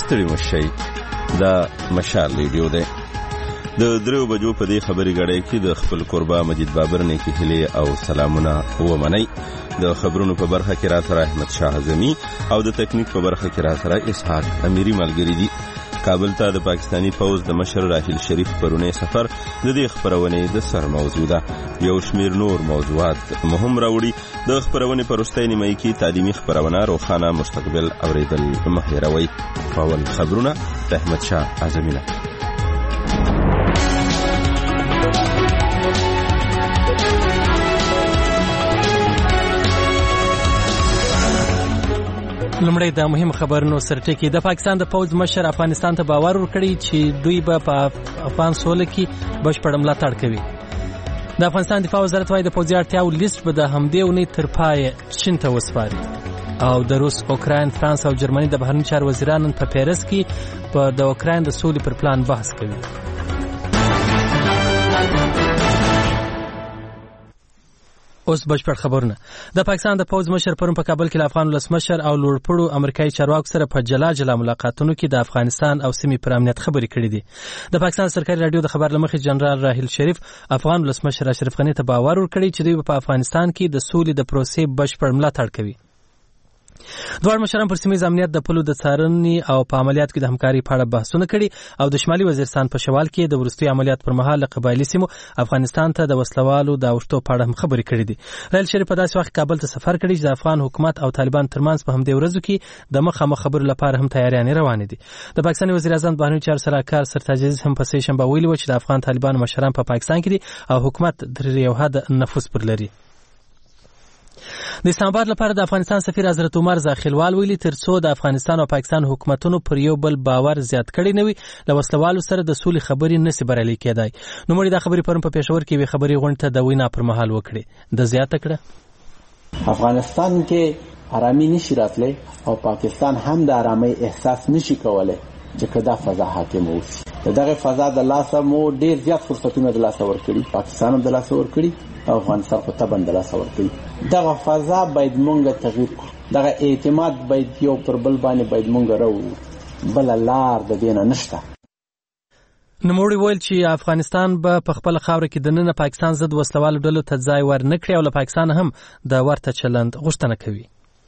ستړي مشئ. دا مشال ریډیو دی. د 3 بجو په دې خبري غړې کې د خپل قربا مجید بابر نه کې هلي او سلامونه ومنئ. د خبرونو په برخه کې را سره احمد شاه اعظمي او د تکنیک په برخه کې را سره اسحاق اميري ملګری دي. کابل ته د پاکستانی فوج د مشر راحیل شریف پرونی سفر د دې خبرونې د سر موضوع ده. یو شمیر نور موضوعات مهم راوړي. د خبرونې پر وروستۍ نیمه کې تعلیمي خبرونه روښانه مستقبل اوریدل مهیروي. اول خبرونه د احمد شاه اعظمي نه. لمړی د مهم خبرونو سرټکی. د پاکستان د فوج مشر افغانستان ته باور ورکړی چې دوی به په افغان سوله کې بشپړ ملاتړ کوي. د افغانستان دفاع وزارت وايي د فوجي اړتیاو لیست به د همدې اونۍ تر پایه چین ته وسپاري. او د روس، اوکراین، فرانس او جرمني د بهرنی چارو وزیرانو په پیرس کې د اوکراین د سولې پر پلان بحث کوي. اوس بشپړ خبرونه. د پاکستان د فوج مشر پرون په کابل کې د افغان ولسمشر او لوړپوړو امریکایي چارواکو سره په جلا جلا ملاقاتونو کې د افغانستان او سیمې پر امنیت خبرې کړې دي. د پاکستان سرکاري رادیو د خبر لمخې جنرال راحیل شریف افغان ولسمشر اشرف غني ته باور ورکړی چې دوی په افغانستان کې د سولې د پروسې بشپړ ملاتړ کوي. دوه مشران پر سیمې امنیت د پلو د څارنې او په عملیات کې د همکاري په اړه بحثونه کړي او د شمالي وزیرستان په شمال کې د وروستي عملیات پر مهال قبایلی سیمو افغانستان ته د وسلوالو د اوښتو په اړه هم خبرې کړې دي. راحیل شریف په داسې وخت کابل ته سفر کړی چې د افغان حکومت او طالبان ترمنځ په همدې ورځو کې د مخامخ خبرو لپاره هم تیاریانې روانې دي. د پاکستان وزیر اعظم بهرنی چارو سلاکار سرتاج عزیز هم په سه شنبه ویلي و چې د افغان طالبان مشران په پاکستان کې دي او حکومت تر یو حد نفوذ پر لري. د اسلام آباد لپاره د افغانستان سفیر حضرت عمر زاخیلوال ویلي ترڅو د افغانستان او پاکستان حکومتونو پر یو بل باور زیات کړي نه وي له وسلوالو سره د سولې خبرې نشي بریالي کېدای. نو مړي دا خبرې پرون په پېښور کې وی خبرې غونډه ته د وینا پر مهال وکړي. د زیاته کړه افغانستان کې آرامي نشي راتلی او پاکستان هم د آرامۍ احساس نشي کولای چې کدا فضا حاکم اوسي. دغه فضا د لاسه مو ډیر زیات فرصتونه د لاسه ورکړي، پاکستان هم د لاسه ورکړي او افغانستان خو طبعا د لاسه ورکړي. دغه فضا باید مونږ تغییر کړو. دغه اعتماد باید یو پر بل باندې باید مونږ راوړو. بل لار د دینه نشته. نوموړي ویل چې افغانستان به په خپل خاوره کې د نن پاکستان ضد وسلوالو ډلو ته ځای ورنکړي او له پاکستان هم د ورته چلند غوښتنه کوي.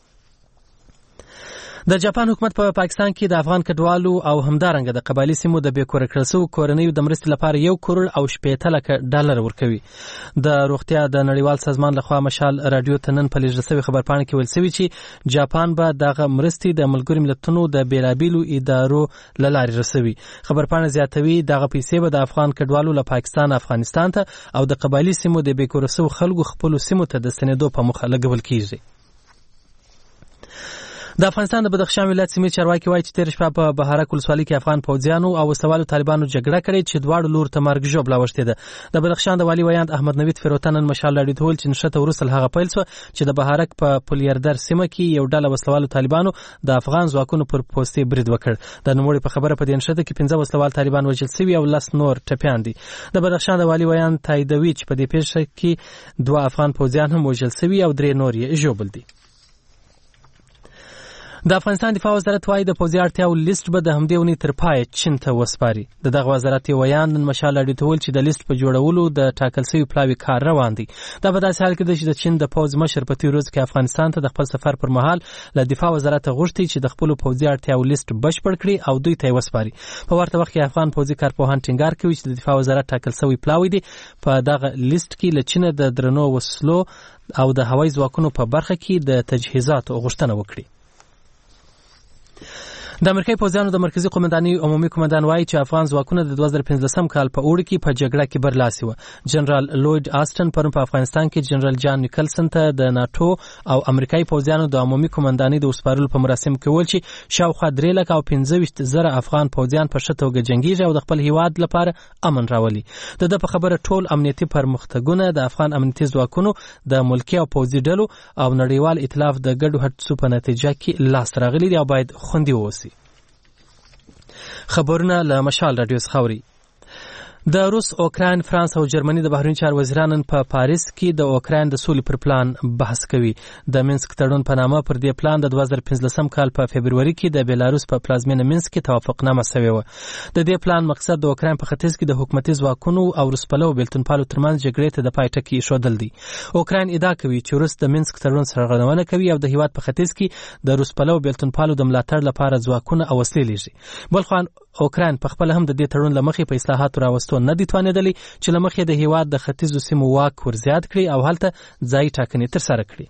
د جاپان حکومت په پاکستان کې د افغان کډوالو او همدارنګه د قبایلی سیمو د بیکوره کړل شوو کورنیو د مرستې لپاره 1 کروڑ او 70 لک ډالر ورکوي. د روغتیا د نړیوال سازمان لخوا مشال رادیو ته نن په لیږل شوی خبرپاڼه کې ویل شوی چې جاپان به دغه مرستې د ملګرو ملتونو د بیلابیلو ادارو له لارې رسوي. خبرپاڼه زیاتوي دغه پیسې به د افغان کډوالو له پاکستان افغانستان ته او د قبایلی سیمو د بیکوره شوو خلکو خپل سیمو ته د ستنېدو په موخه لګول کیږي. د افغانستان د بدخشان ولایت سیمې چارواکي وایي چې تیر شپه په بهارک ولسوالۍ کې افغان پوځیانو او وسلوالو طالبانو جګړه کړې چې دواړو لور ته مرګ ژوبله اوښتې ده. د بدخشان د والي ویاند احمد نوید فیروتن نن مشال راډیو ته ویل چې نښته وروسته هغه پیل شو چې د بهارک په پلیردر سیمه کې یو ډله وسلوالو طالبانو د افغان ځواکونو پر پوستې برید وکړ. د نوموړي په خبره په دې نښته کې 15 وسلوال طالبان وژل شوي او 10 نور ټپیان دي. د بدخشان د والي ویاند تاییدوي چې په دې پیښه کې 2 افغان پوځیان هم وژل شوي او 3 نور یې ژوبل دي. د افغانستان دفاع وزارت وايي د پوځي اړتیاو لیست به د همدې اونۍ تر پایه چین ته وسپاري. دغه وزارت ویاند نن مشال راډیو ته ویل چې د لیست په جوړولو د ټاکل شوي پلاوي کار روان دی. دا په داسې حال کې ده چې د چین د پوځ مشر په تېرو ورځو کې افغانستان ته د خپل سفر پر مهال له دفاع وزارت غوښتي چې د خپلو پوځي اړتیاو لیست بشپړ کړي او دوی ته یې وسپاري. په ورته وخت کې افغان پوځي کارپوهان ټینګار کوي چې د دفاع وزارت ټاکل شوی پلاوی دی په دغه لیست کې له چین د درنو وسلو او د هوایي ځواکونو په برخه کې د تجهیزاتو غوښتنه وکړي. د امریکای پوځیانو د مرکزی قومندانۍ عمومي قومندان وایي چې افغان ځواکونه د 2015 کال په اوړي کې په جګړه کې برلاسي و. جنرال لوید آستن پرون په افغانستان کې جنرال جان نیکلسن ته د ناتو او امریکایي پوځیانو د عمومي قومندانۍ د وسپارلو په مراسم کې ویل چې شاوخوا 3,25,000 افغان پوځیان په ښه توګه جنګیږي او د خپل هیواد لپاره امن راولي. د په خبره ټول امنیتي پرمختګونه د افغان امنیتي ځواکونو د ملکی او پوځي ډلو او نړیوال ائتلاف د ګډو هڅو په نتیجه کې لاس راغلي دي او باید خوندي ووسي. خبرونه له مشال رادیو څخه اوري. د روس، اوکراین، فرانس او جرمني د بهرنیو چارو وزیرانو په پاریس کې د اوکراین د سولې پر پلان بحث کوي. د مینسک تړون په نامه پر دې پلان د 2015 کال په فبروري کې د بیلاروس په پلازمینه مینسک کې توافقنامه شوې و. د دې پلان مقصد د اوکراین په ختیځ کې د حکومتي ځواکونو او روسپلو بېلتونپالو ترمنځ جګړې ته د پای ټکی ایښودل دي. اوکراین ادعا کوي چې روس د مینسک تړون سرغړونه کوي او د هیواد په ختیځ کې د روسپلو بېلتونپالو د ملاتړ لپاره ځواکونه او وسلې لېږي. بل خو اوکراین په خپل هم د دې تړون لمخې په اصلاحاتو راوستو نه دي توانېدلی چې لمخې د هیواد د ختیځو سیمو واک ورزیات کړي او هلته ځایي ټاکنې ترسره کړي.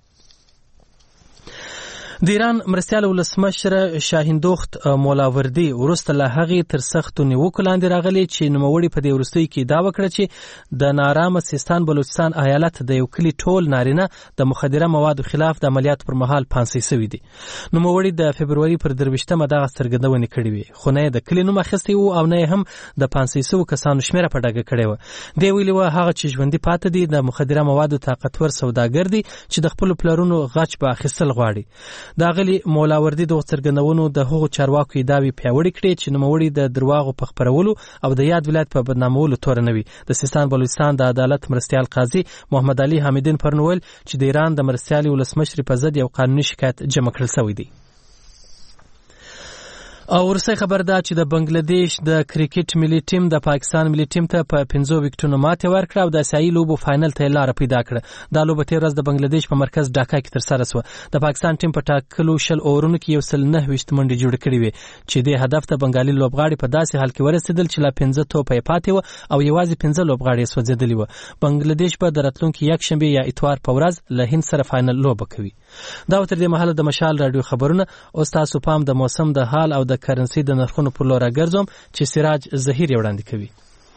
د ایران مرستیال ولسمشر شاهین-دوخت مولاوردي وروسته له هغې تر سختو نیوکو لاندې راغلی چې نوموړي په دې وروستیو کې ادعا وکړه چې د نارامه سیستان بلوچستان ایالت د یو کلي ټول نارینه د مخدره موادو خلاف د عملیاتو پر مهال پانسۍ سوي دي. نوموړي د فبروري پر 23 دغه څرګندونې کړې وې، خو نه یې د کلي نوم اخیستی و او نه یې هم د پانسۍ سوو کسانو شمېره په ډاګه کړې وه. دی ویلي وه هغه چې ژوندي پاته دي د مخدره موادو طاقتور سوداګر دي چې د خپلو پلرونو غچ به اخیستل غواړي. د اغلي مولاوردي د څرګندونو د هغو چارواکو ادعاوې پیاوړې کړې چې نوموړي د درواغو په خپرولو او د یاد ولایت په بدنامولو تور نه وي. د سیستان بلوچستان د عدالت مرستیال قاضي محمد علي حمیدین پرون ویل چې د ایران د مرستیالي ولسمشر په ضد یو قانوني شکایت جمع کړل شوی دی. او ورسې خبر ده چې د بنگلاديش د کرکټ ملي ټیم د پاکستان ملي ټیم ته په 5 وکټونو ماتې ورکړه او د اسیایي لوبو فائنل ته لار پیدا کړه. دا لوبه تیر ورځ د بنگلاديش په مرکز ډاکا کې ترسره شوه. د پاکستان ټیم په ټاکلو 20 اورونو کې 109 منډې جوړې کړې وې چې د هدف ته بنگالي لوبغاړي په داسې حال کې ورسېدل چې لا 15 توپه پاتې و او یوازې 15 لوبغاړي سوځېدلي و. بنگلاديش به د راتلونکي یکشنبه یا اتوار په ورځ له هند سره فائنل لوبه کوي. دا تر دې مهاله د مشال رادیو خبرونه او تاسو پام د موسم د حال او د کرنسي د نرخونو پر لور راګرځوم چې سراج ظهیر وړاندې کوي.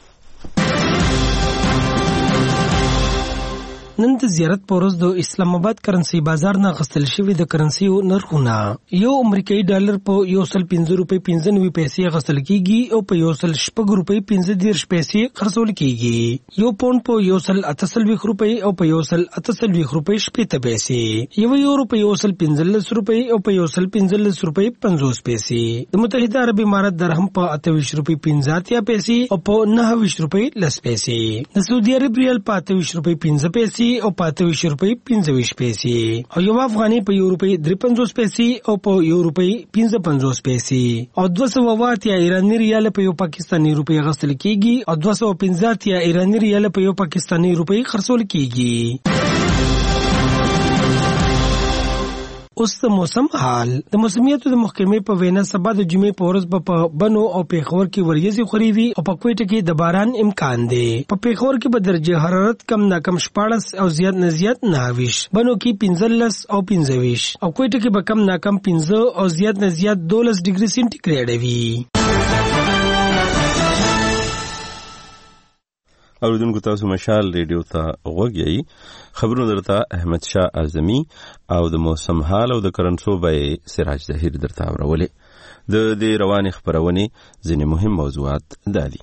نن د زیارت په ورځ د اسلام آباد کرنسي بازار نه غستل شوی د کرنسیو نرخونه یو امریکایي ډالر په 115 روپۍ 95 پیسې غستل کیږي او په 116 روپۍ 15 پیسې خرڅول کیږي. یو پاوند په 148 روپۍ او په 148 روپۍ 70 پیسې. یو یورو په 115 روپۍ او په 115 روپۍ 50 پیسې. د متحده عرب امارات درهم په 28 روپۍ 50 پیسې او په 29 روپۍ 10 پیسې. د سعودي عرب ریال په 28 روپۍ 50 پیسې او 25 روپۍ 25 پیسې. او یو افغاني په یو روپۍ 53 پیسې او په یو روپۍ 55 پیسې. او 200 یا ایرانی ریال په یو پاکستاني روپۍ غستل کیږي او 250 یا ایرانی ریال په یو پاکستاني روپۍ خرڅول کیږي. اوس د موسم حال. د موسمیاتو د محکمې په وینا سبا د جمعې په ورځ په بنو او پیښور کې وریځې خوري وي او په کوټه کې د باران امکان دی. په پیښور کې به درجه حرارت کم نه کم 14 او زیات نه زیات 29، بنو کې 15 او 25 او کوټه کې به کم نه کم 15 او زیات نه زیات 12 ډیګري سنټیګریډ وي. اوریدونکو تاسو مشال ریډیو ته غوږ یې. خبرونه درته احمد شاه اعظمي او د موسم حال او د کرنسو به سراج ظهیر درته اورولې. د دې روانې خبرونې ځینې مهم موضوعات دالي.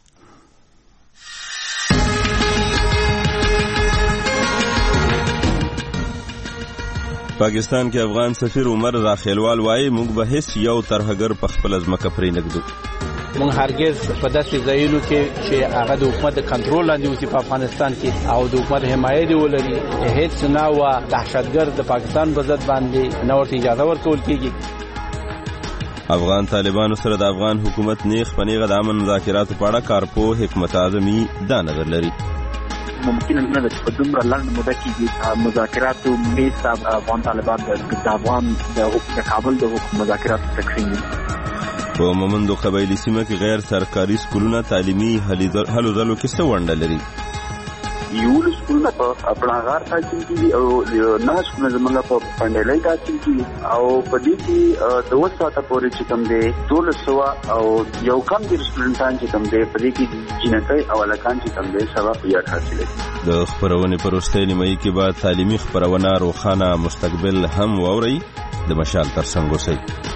پاکستان کې افغان سفیر عمر راخیلوال وایي موږ به هیڅ یو ترهګر په خپل ځمکه پرې نږدو. مونږ هرگز په داسې ځایونو کې چې هغه د حکومت د کنټرول لاندې اوسي په افغانستان کې او د حکومت حمایت دی ولري هیڅ نه و دهشتګرد د پاکستان په ضد باندې نه ورته اجازه ورکول کېږي. افغان طالبانو سره د افغان حکومت نیغ په نیغه د امن مذاکراتو په اړه کارپوه حکمت اعظمي دا نظر لري. ممکن نه ده په دومره لنډ موده کې مذاکراتو میز ته افغان طالبان د افغان د کابل د مذاکراتو تقسیم دي. په مومندو قبایلي سیمه کې غیر سرکاري سکولونه تعلیمي هلو ځلو کې څه ونډه لري؟ یو سکولونه په پړاغار تاسیس کیږي او نه سکولونه زموږ په پندلای تاسیس کیږي او په دې کې د وساته پورې چې کوم دی 1200 او یو کم د سټوډنټان چې کوم دی په دې کې جنکۍ او الکان چې کوم دی سبق یاد حاصل کړي. د خبرونې پر وروستۍ نیمایي کې به تعلیمي خبرونه روښانه مستقبل هم واورئ. د مشال ترڅنګ اوسئ.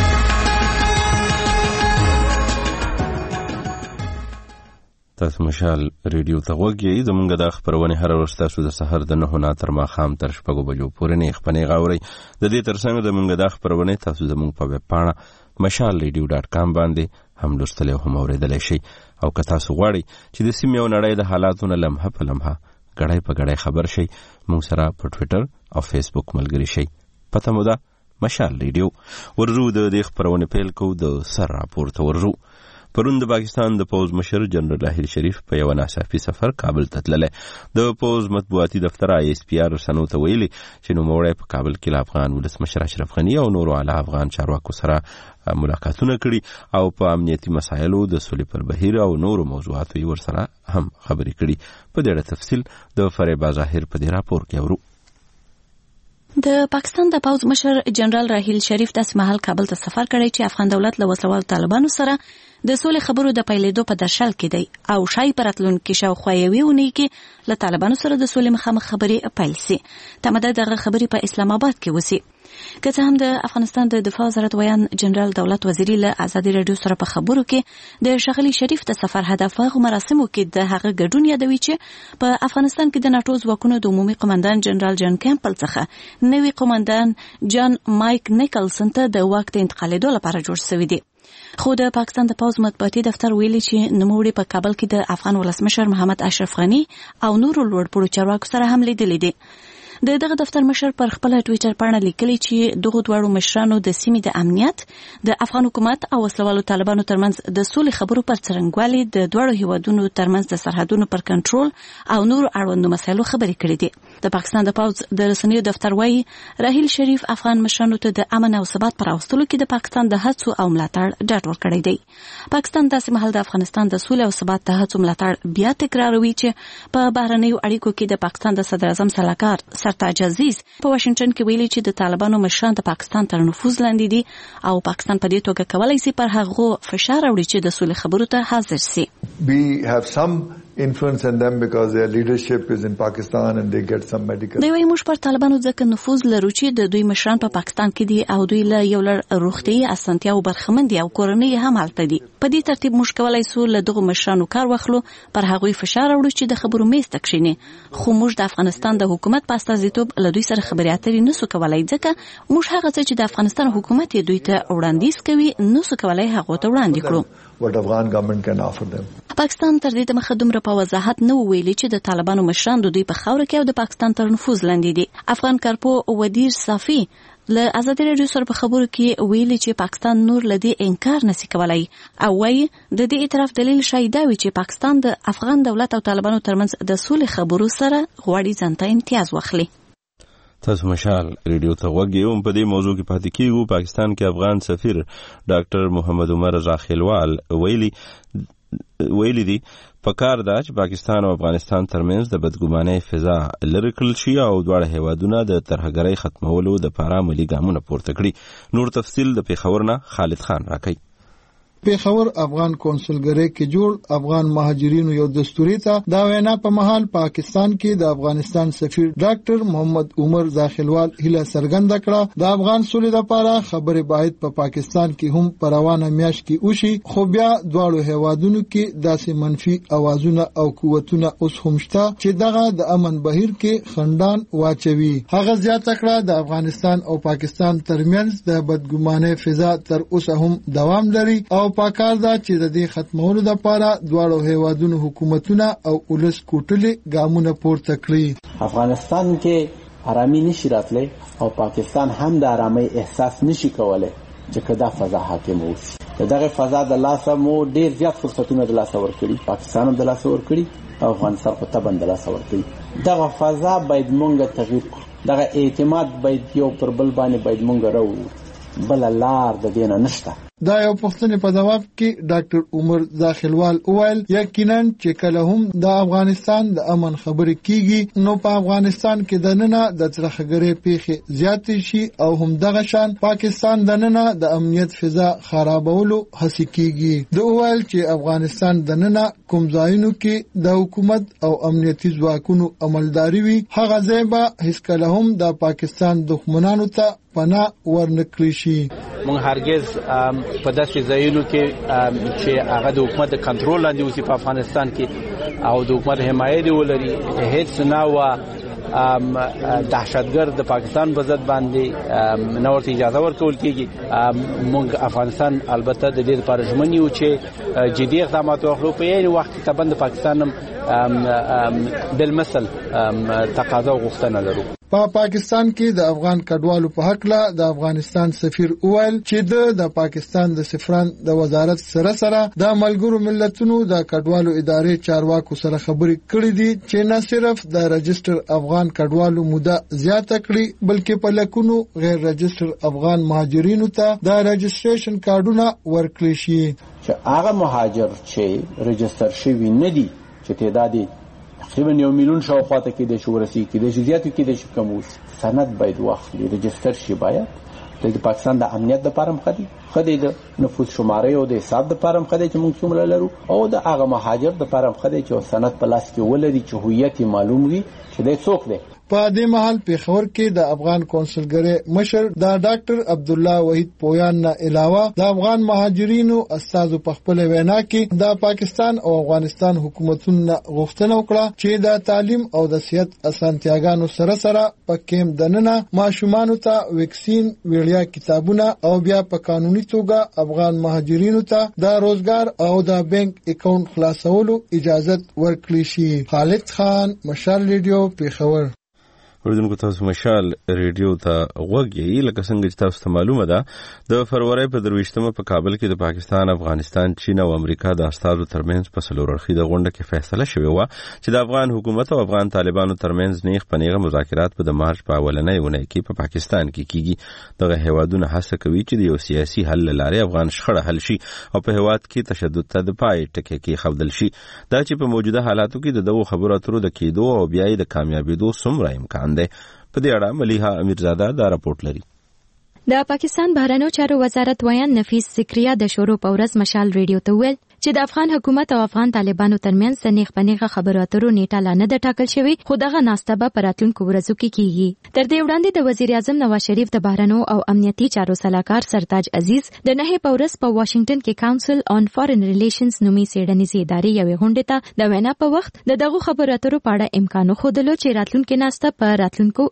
تاسو مشال ریډیو ته غوږ یې. زمونږ د خبرونې هره ورځ تاسو د سحر د 9 نه تر ماښام تر 6 بجو پورې نه خپنې غاوري. د دې ترڅنګ زمونږ د خبرونې تاسو زمونږ په ویب پاڼه mashalradio.com باندې هم لوستلی او هم اورېدلی شئ. او که تاسو غواړئ چې د سیمې او نړۍ د حالاتو نه لمحه په لمحه ګړی په ګړی خبر شئ، موږ سره په ټویټر او فیسبوک ملګري شئ. پته مو ده مشال ریډیو. ورځو د دې خپرونې پیل کوو، د سر راپور ته ورځو. پرون د پاکستان د پوز مشر جنرال راحیل شریف په یو ناڅاپي سفر کابل ته تللی. د پوز مطبوعاتي دفتر ISPR رسنیو ته ویلي چې نوموړی په کابل کې له افغان ولسمشر اشرف غني او نورو اعلی افغان چارواکو سره ملاقاتونه کړي او په امنیتي مسایلو د سولې پر بهیر او نورو موضوعاتو یې ورسره هم خبرې کړي. په دې اړه تفصیل د فریبا ظاهر په دې راپور کې اورو. د پاکستان د پوز مشر جنرال راحیل شریف داسې مهال کابل ته سفر کړی چې افغان دولت له وسلوالو طالبانو سره د سولې خبرو د پیلېدو په درشل کې دی او شای پر راتلونکي شاوخوا یوې اونۍ کې له طالبانو سره د سولې مخامخ خبرې پیل سي. تمه ده دغه خبرې په اسلام آباد کې وسي. که څه هم د افغانستان د دفاع وزارت ویان جنرال دولت وزیری له ازادي رادیو سره په خبرو کې د ښاغلي شریف د سفر هدف هغه مراسمو کې د هغه ګډون یادوي چې په افغانستان کې د ناتو ځواکونو د عمومي قومندان جنرال جان کیمپل څخه نوی قومندان جان مایک نیکلسن ته د واک د انتقالېدو لپاره جوړ شوی دی. خو د پاکستان د پوز مطبوعاتي دفتر ویلي چې نوموړي په کابل کې د افغان ولسمشر محمد اشرف غني او نورو لوړپوړو چارواکو سره هم لیدلي دي. دغه دفتر مشر پر خپل ټویټر باندې لیکلي چې دغه دوړو مشرانو د سیمې د امنیت، د افغان حکومت او وسلوالو طالبانو ترمنځ د سولې خبرو پر څرنګوالي، د دوړو هیوادونو ترمنځ د سرحدونو پر کنټرول او نور اړوندو مسایلو خبرې کړې دي. د پاکستان د پوز د رسنیو دفتر وايي راحیل شریف افغان مشرانو ته د امن او ثبات پر راوستلو کې د پاکستان د هڅو او ملاتړ ډاډ ورکړی دی. پاکستان داسې مهال د افغانستان د سولې او ثبات د هڅو ملاتړ بیا تکراروي چې په بهرنیو اړیکو کې د پاکستان د صدر اعظم سلاکار سرتاج عزیز په واشنگټن کې ویلي چې د طالبانو مشران د پاکستان تر نفوذ لاندې دي او پاکستان په دې توګه کولای شي پر هغه فشار راوړي چې د سولې خبرو ته حاضر شي. We have some influence on them because their leadership is in Pakistan and they get some medical. دوی موږ پر طالبانو ځکه نفوذ لرو چې د دوی مشران په پاکستان کې دي او دوی له یو لړ روغتي اسانتیا او برخمن دي او کورنۍ هم هلته دي. په دې ترتیب موږ کولای شو له دغه مشرانو کار واخلو، پر هغوی فشار راوړو چې د خبرو میز ته کښیني. خو موږ د افغانستان د حکومت په استازیتوب له دوی سره خبرې اترې نسو کولای ځکه موږ هغه څه چې د افغانستان حکومت یې دوی ته وړاندیز کوي نسو کولای هغه ته وړاندې کړو. What Afghan government can offer them. پاکستان تر دې دمخه دومره په وضاحت نه ویلي چې د طالبانو مشران د دوی په خاوره کې او د پاکستان تر نفوذ لاندې دي. افغان کارپو ودیر صافي له ازادي رادیو سره په خبرو کې ویلي چې پاکستان نور لدی انکار نشي کولای او وايي د دې اعتراف دلیل شاید وي چې پاکستان د افغان دولت او طالبانو ترمنځ د سولې خبرو سره غواړي ځانته امتیاز واخلي. تاسو مشال ریډیو ته وګورئ. په دې موضوع کې پاتې کیږو. پاکستان کې افغان سفیر ډاکټر محمد عمر زاخیلوال ویلي دي پکار ده چې پاکستان او افغانستان ترمنځ د بدګمانۍ فضا لرې کړل شي او دواړه هیوادونه د ترهګرۍ ختمولو لپاره عملي ګامونه پورته کړي. نور تفصیل د پیښور نه خالد خان راکوي. پیښور افغان کونسلګری کې جوړ افغان مهاجرینو یو دستوري ته دا وینا په محل پاکستان کې د افغانستان سفیر ډاکټر محمد عمر زاخیلوال هله سرګند کړه د افغان سولې لپاره خبرې باید په پاکستان کې هم پروانه میاش کې وشي، خو بیا دواړو هیوادونو کې داسې منفي اوازونه او قوتونه اوس هم شته چې دغه د امن بهیر کې خندان واچوي. هغه زیاته کړه د افغانستان او پاکستان ترمنځ د بدګمانۍ فضا تر اوسه هم دوام لري او پکار ده چې د دې ختمولو لپاره دواړو هیوادونو حکومتونه او ولس کوټلې ګامونه پورته کړي. افغانستان کې آرامي نشي راتلی او پاکستان هم د آرامۍ احساس نشي کولای چې کدا فضا حاکم وشي. دغه فضا د لاسه مو ډیر زیات فرصتونه د لاسه ورکړي، پاکستان هم د لاسه ورکړي او افغانستان په تبن د لاسه ورکړي. دغه فضا باید مونږ تغییر کړو، دغه اعتماد باید یو پر بل باندې باید مونږ راوړو، بل لار د دینه نشته. دا یو پښتني په جواب کې ډاکټر عمر داخلوال وویل یقینا چې کله هم د افغانستان د امن خبرې کیږي نو په افغانستان کې د نننه د ترهګرۍ پیښې زیات شي او هم دغه شان پاکستان د نننه د امنیت فضا خرابولو هڅه کیږي. د وویل چې افغانستان د نننه کوم ځایونو کې د حکومت او امنیتي ځواکونو عملداري وي هغه ځای به هیڅ کله هم د پاکستان دښمنانو ته پناه ورنکړي شي. مونږ هرگز په داسې ځایونو کې چې هغه د حکومت د کنټرول لاندې اوسي په افغانستان کې او د حکومت حمایت ولري هیڅ نه و دهشتګرد د پاکستان په ضد باندې نورته اجازه ورکول کیږي. موږ افغانستان البته د دې لپاره ژمن یو چې جدي اقدامات واخلو. په یوه وخت کې طبعا د پاکستان بالمثل تقاضا او غوښتنه لرو. په پاکستان کې د افغان کډوالو په حق له د افغانستان سفیر وویل چې د پاکستان د سفران د وزارت سره د ملګرو ملتونو د کډوالو ادارې چارواکو سره خبرې کړې دي چې نه صرف د رجستر افغان کډوالو موده زیاته کړي بلکې په لکونو غیر رجستر افغان مهاجرینو ته د رجستریشن کارډونه ورکړي شي. چې هغه مهاجر چې رجستر شوی نه دي چې تعداد تقریبا 1 میلیون شاوخواته کې د شورسي کې د زیاتو کې د کموس سند باید واخلي رجستر شي. باید د پاکستان د امنیت لپاره خدي د نفوس شمارې او د حساب لپاره خدي چې موږ څومره لرو او د هغه مهاجر لپاره خدي چې سند په لاس کې ولري چې هویت معلوم وي چې د څوک دی. په دې مهال پیښور کې د افغان کونسلګری مشر د ډاکټر عبد الله وحید پویان نه علاوه د افغان مهاجرینو استادو په خپل وینا کې د پاکستان او افغانستان حکومتونو غوښتنه وکړه چې د تعلیم او د صحت اسانتیاګانو سره په کېم دننه ماشومان ته ویکسین ویړیا کتابونه او بیا په قانوني توګه افغان مهاجرینو ته د روزګار او د بانک اکاونټ خلاصولو اجازه ورکړي شي. خالد خان، مشال ریډیو، پیښور. اوریدونکو تاسو مشال ریډیو ته غوږ یې. لکه څنګه چې تاسو ته معلومه ده د فروری په 23مه په کابل کې د پاکستان، افغانستان، چین او امریکا د استادو ترمنځ په څلور اړخیزه غونډه کې فیصله شوې و چې د افغان حکومت او افغان طالبانو ترمنځ نیغ په نیغه مذاکرات په د مارچ په اولنۍ اونۍ کې په پاکستان کې کیږي. دغه هیوادونه هڅه کوي چې د یو سیاسي حل لارې افغان شخړه حل شي او په هیواد کې تشدد ته د پای ټکی کې خودل شي. دا چې په موجوده حالاتو کې دغه خبرو اترو د کېدو او بیا د کامیابیدو څومره امکان دی. په دې اړه ملیحه امیرزاده دا راپورټ لري. د پاکستان بهرنیو چارو وزارت ویان نفیس ذکریا د شروع په ورځ مشال ریډیو ته ویل چې د افغان حکومت او افغان طالبانو ترمنځ د نیغ په نیغه خبرو اترو نیټه لا نه ده ټاکل شوې، خو دغه ناسته به په راتلونکو ورځو کې کیږي. تر دې وړاندې د وزیر اعظم نواز شریف د بهرنیو او امنیتي چارو سلاکار سرتاج عزیز د 9 په ورځ په واشنگټن کې کاونسل آن فارن ریلیشنز نومي څېړنیزې ادارې یوې غونډې ته د وینا په وخت د دغو خبرو اترو په اړه امکان وښودلو چې راتلونکې ناسته په راتلونکو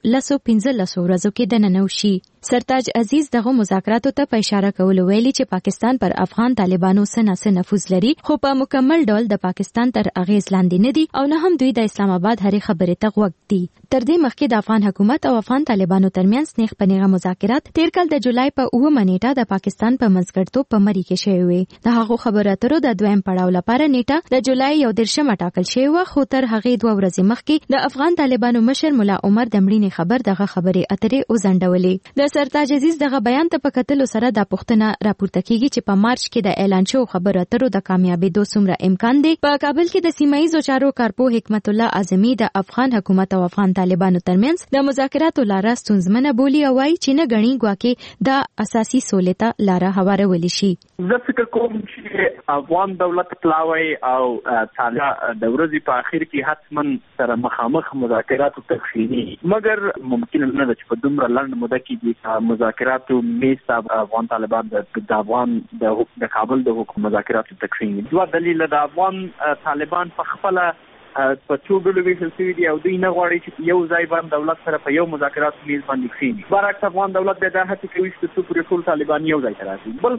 15 ورځو کې دننه وشي. سرتاج عزیز دغه مذاکراتو ته په اشاره کولو ویلي چې پاکستان پر افغان طالبانو څه نفوذ لري، خو په مکمل ډول د پاکستان تر اغیز لاندې نه دي او نه هم دوی د اسلام آباد هرې خبرې ته غوږ دي. تر دې مخکې د افغان حکومت او افغان طالبانو ترمنځ نیغ په نیغه مذاکرات تیر کال د جولای په 9 نیټه د پاکستان په منځګړیتوب په مری کې شوې وې. د هغو خبرو اترو د دویم پړاو لپاره نیټه د جولای 11 ټاکل شوې وه، خو تر هغې 2 ورځې مخکې د افغان طالبانو مشر ملا عمر د مړینې خبر دغه خبرې اترې وزندولې. د سرتاج عزیز دغه بیان ته په کتلو سره د پوښتنه راپورته کیږي چې په مارچ کې د اعلان شوو خبرو اترو د کامیابیدو څومره امکان دی. په کابل کې د سیمایي چارو کارپو حکمت الله اعظمي د افغان حکومت او افغان طالبانو ترمنځ د مذاکراتو لاره ستونزمنه بولي او وايي چې نه غني ګواکې د اساسي سولې ته لاره هوارولی شي. زه فکر کوم چې افغان دولت پلاوی او طالبان د ورځې په اخر کې حتمن سره مخامخ مذاکراتو تخینی، مګر ممکن نه ده چې په دومره لنډ موده کې د مذاکراتو میز افغان طالبان د افغان د کابل د حکومت مذاکراتو تخینی. دوه دلیل د افغان طالبان په خپل په څو ډلو ویشل شوي دي او دوی نه غواړي چې یو ځای باندې دولت سره په یو مذاکراتو میز باندې کښېني. برعکس افغان دولت بیا دا هڅې کوي چې څو پورې ټول طالبان یو ځای ته راشي. بل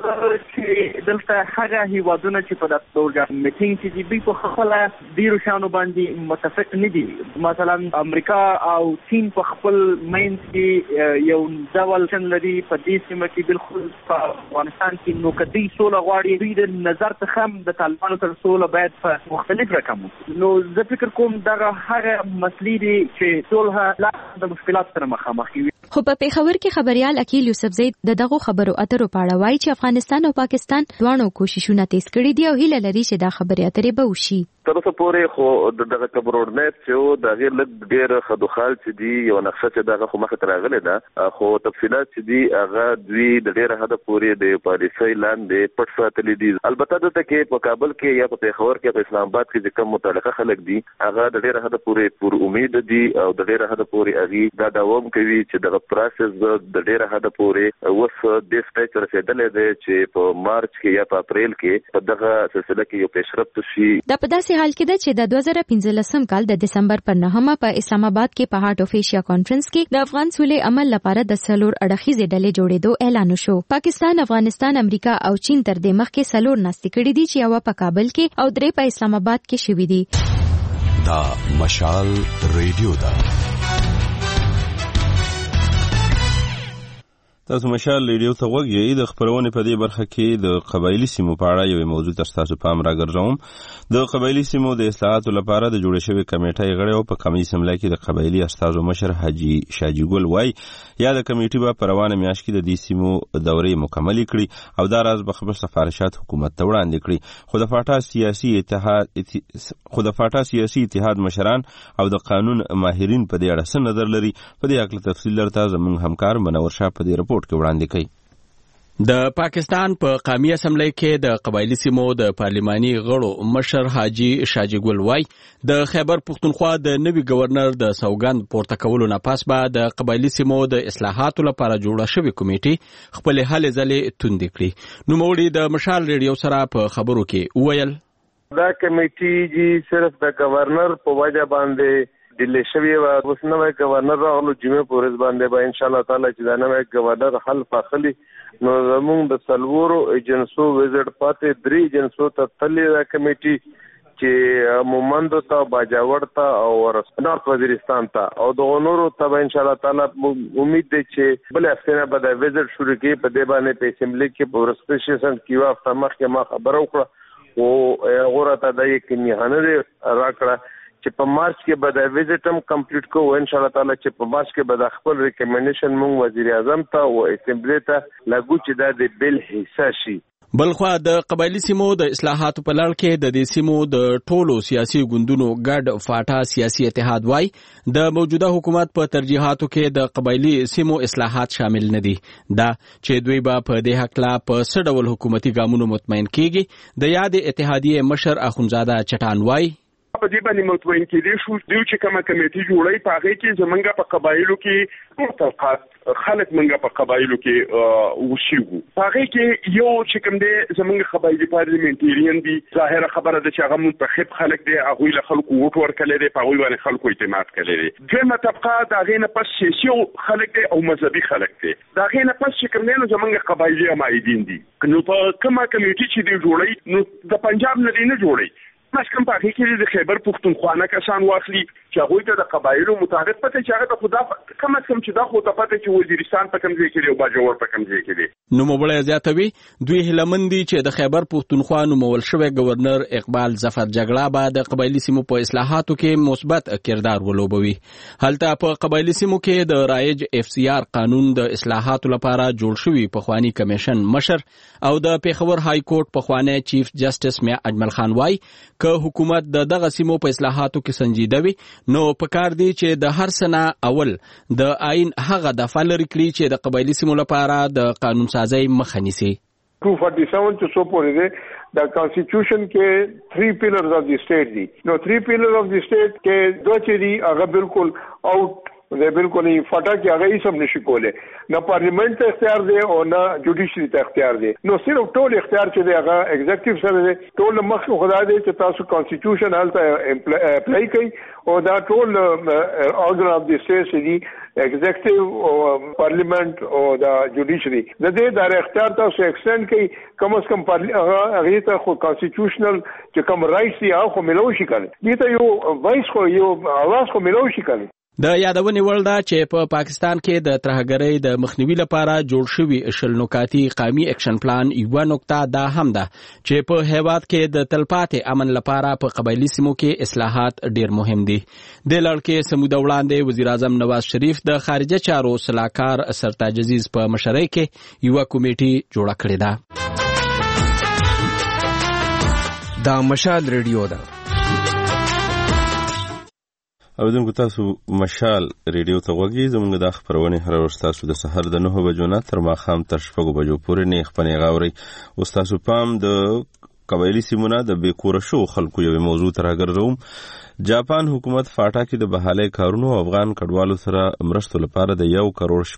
چې دلته هغه هیوادونه چې په داسې ډول میټینګ کې دي دوی په خپله ډېرو شیانو باندې متفق نه دي. مثلا امریکا او چین په خپل منځ کې یو ډول شن لري په دې سیمه کې، بالخصوص په افغانستان کې. نو که دوی سوله غواړي، دوی د نظر څخه هم د طالبانو تر سوله باید په مختلف رقم. نو زه فکر کوم دغه هغه مسلې دي چې ټول لا د مشکلات سره مخامخ وي. خو په پیښور کې خبريال اکیل یوسف زید دغه خبرو اترو په اړه وایي چې افغانستان او پاکستان دواړو کوششونه تیز کړي دي او هیله لري چې دا خبرې اترې به وشي. تر اوسه پورې خو دغه کبرورنیت چې د غیر لږ ډېر خدوخال چې دی یو نقشه چې دغه خو مخه تراغله ده، خو تفصیلات چې دی هغه دوی د ډېر حد پورې د پالیسۍ لاندې پټ ساتلي دي. البته دلته کې په کابل کې یا په پیښور کې په اسلام آباد کې کوم متعلقه خلک دي هغه د ډېر حد پورې پر امید دي او د ډېر حد پورې هغه دا دوام کوي چې دغه پروسس د ډېر حد پورې اوس د سټیج رسیدلې ده چې په مارچ کې یا په اپریل کې په دغه سلسله کې یو پیشرفت شي. د پداسې دې حال کې ده چې د 2015 کال د دسمبر پر 9 په اسلام آباد کې په هارت اف ایشیا کانفرنس کې د افغان سولې عمل لپاره د سلور اړخیزې ډلې جوړېدو اعلان وشو. پاکستان، افغانستان، امریکا او چین تر دې مخکې سلور ناستې کړې دي چې یو په کابل کې او 3 په اسلام آباد کې شوې دي. دا مشال ریډیو ده. تاسو مشال ریډیو ته غوږ یې. د خبرونې په دې برخه کې د قبایلی سیمو په اړه یو موضوع تاسو پام راګرځوم. د قبایلی سیمو د اصلاحاتو لپاره د جوړ شوی کمیټې غړي او په قومي اسمبلی کې د قبایلی استازو مشر حاجی شاجی ګل وای یا د کمیټې په پروانه میاشت کې د دې سیمو دورې مکمل کړي او دا راز به خبر سفارشات حکومت ته وړاندې کړي. خو د فاټا سیاسي اتحاد مشران او د قانون ماهرین په دې اړه څه نظر لري؟ په دې اړه تفصیل درته زموږ همکار منور شاه په دې رپورټ کې وړاندې کوي. د پاکستان په قومي اسمبلی کې د قبایلی سیمو د پارلماني غړو مشر حاجی شاجی ګل وای د خیبر پختونخوا د نوي گورنر د سوګند پورته کولو نه پس به د قبایلی سیمو د اصلاحاتو لپاره جوړه شوې کمیټې خپل هلې ځلې توندې کړې. نوموړي د مشال ریډیو سره په خبرو کې وویل دا کمیټې جی صرف د گورنر په وجه باندې دلی شوی و اوس نوې گورنر راغلو جمعې په ورځ باندې به ان شاء الله تعالی چې دا نوې گورنر حل فاخلي نو زموږ د سلورو ایجنسو وزټ پاتې 3 ایجنسو ته تللی دا کمیټي چې مومند ته باجوړ ته او نارت وزیرستان ته او د نورو ته ان شاء الله تعالی امید ده چې بل هفته به دا وزټ شروع کړي په دې باندې په اسمبلی کې په ورسپیشن کې وافته مخکې ما خبرو کړه او غوړه ته د یک نهانه راکړه چې په مارچ کې به د وزټ هم کمپلیټ کوو ان شاء الله تعالی چې په مارچ کې به د خپل ریکمنډیشن مونږ وزیر اعظم ته او اسمبلی ته لاګو چې دا د بل حصہ شي. بلخوا د قبایلی سیمو د اصلاحاتو په لړ کې د دې سیمو د ټولو سیاسي ګوندونو ګډ فاټا سیاسي اتحاد وای د موجوده حکومت په ترجیحاتو کې د قبایلی سیمو اصلاحات شامل نه دي. دا چې دوی به په دې حق لا په څه ډول حکومتي ګامونو مطمئن کیږي. د یاد اتحادیه مشر اخونزاده چټان وای په دې باندې مطمئن کېدی شو چې کومه کمیټي جوړي په هغه کې زمونږ په قبایلو کې متفقات خلک منګه په قبایلو کې وشيو. په هغه کې یو چې کوم دې زمونږ قبایلی پارلیمنټریان دي ظاهره خبره ده چې هغه منتخب خلک دي هغه له خلکو ووټ ورکړي دي په هغه باندې خلکو اعتماد کړي دي. دغه طبقات هغه نه پس سیاسي خلک دي او مذهبي خلک دي. دا هغه نه پس چې کوم نه زمونږ قبایلی مایدین دي. نو په کومه کمیټي چې دی جوړي نو د پنجاب نه دی نه جوړي مسکم په هغه کې د خیبر پختونخوا نه کسان واخلي چې هغه ته د قبایلو مطابق پته چې هغه د خدا کم از کم چې دا خو ته پته چې وزیرستان په کوم ځای کې دی او باجوړ په کوم ځای کې دی. نو مبړی زیاتوي دوی هلمندي چې د خیبر پختونخوا نو مول شوی گورنر اقبال ظفر جګړه بعد د قبایلی سیمو په اصلاحاتو کې مثبت کردار ولوبوي. هلته په قبایلی سیمو کې د رایج اف سی آر قانون د اصلاحاتو لپاره جوړ شوی پخوانی کمیشن مشر او د پیښور های کورټ پخوانی چیف جسټس میا اجمل خان وای که حکومت د دغه سیمو په اصلاحاتو کې سنجیده وي نو پکار دی چې د هر سنه اول د آئین هغه دفعه لري کړي چې د قبایلی سیمو لپاره د قانون سازي مخه نیسي. 247 چې سو پورې دی د کانسټیټیوشن کې 3 پلرز اف دی سټیټ دي. نو 3 پلرز اف دی سټیټ کې دوه چې دي هغه بالکل آؤٹ ده بالکل یې فټا کې هغه یې سم نشي کوله. نه پارلیمنت ته اختیار دی او نه جوډیشري ته اختیار دی. نو صرف ټول اختیار چې دی هغه ایگزیکټیو سره دی. ټول مخکې خدای دی چې تاسو کانسټیټیوشن هلته اپلای کړئ او دا ټول ارګن اف دی سټیټ دی ایگزیکټیو او پارلیمنت او دا جوډیشري د دې د اختیار تاسو ایکسټند کړئ کم از کم هغه ته خو کانسټیټیوشنل چې کوم رائټس دی هغه ملو شي کړي. دې ته یو وایس خو یو اواز خو ملو شي کړي. د یادونې وړ ده چې په پاکستان کې د ترهګرۍ د مخنیوي لپاره جوړ شوی شل نکاتي قومي اکشن پلان یو نقطه دا هم ده چې په هیواد کې د تلپاتې امن لپاره په قبایلی سیمو کې اصلاحات ډیر مهم دي. د لړ کې سموده وړاندې وزیر اعظم نواز شریف د خارجه چارو صلاحکار سرتاج عزیز په مشرۍ کې یو کمیټه جوړه کړې ده. دا مشال ریډیو ده. اوریدونکو تاسو مشال ریډیو ته غوږی. زموږ د خبرونه هر ورځ تاسو د سحر د 9 بجو نه تر ماښام تر 6 بجو پورې نه خپنه غاوري. او تاسو پام د قبایلی سیمونه د بیکوره شو خلکو یو موضوع تر راګرځوم. جاپان حکومت فاټا کې د بحالي کارونو افغان کډوالو سره مرستو لپاره د 1.8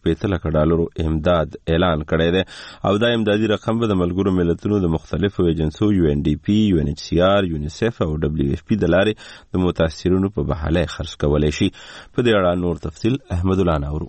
کروڑ امداد اعلان کړی دی او دا امدادي رقم به د ملګرو ملتونو د مختلفو ایجنسیو UNDP, UNHCR, UNICEF او WFP د لارې د متاثرینو په بحالي خرڅ کولای شي. په دې اړه نور تفصیل احمد الله ناورو.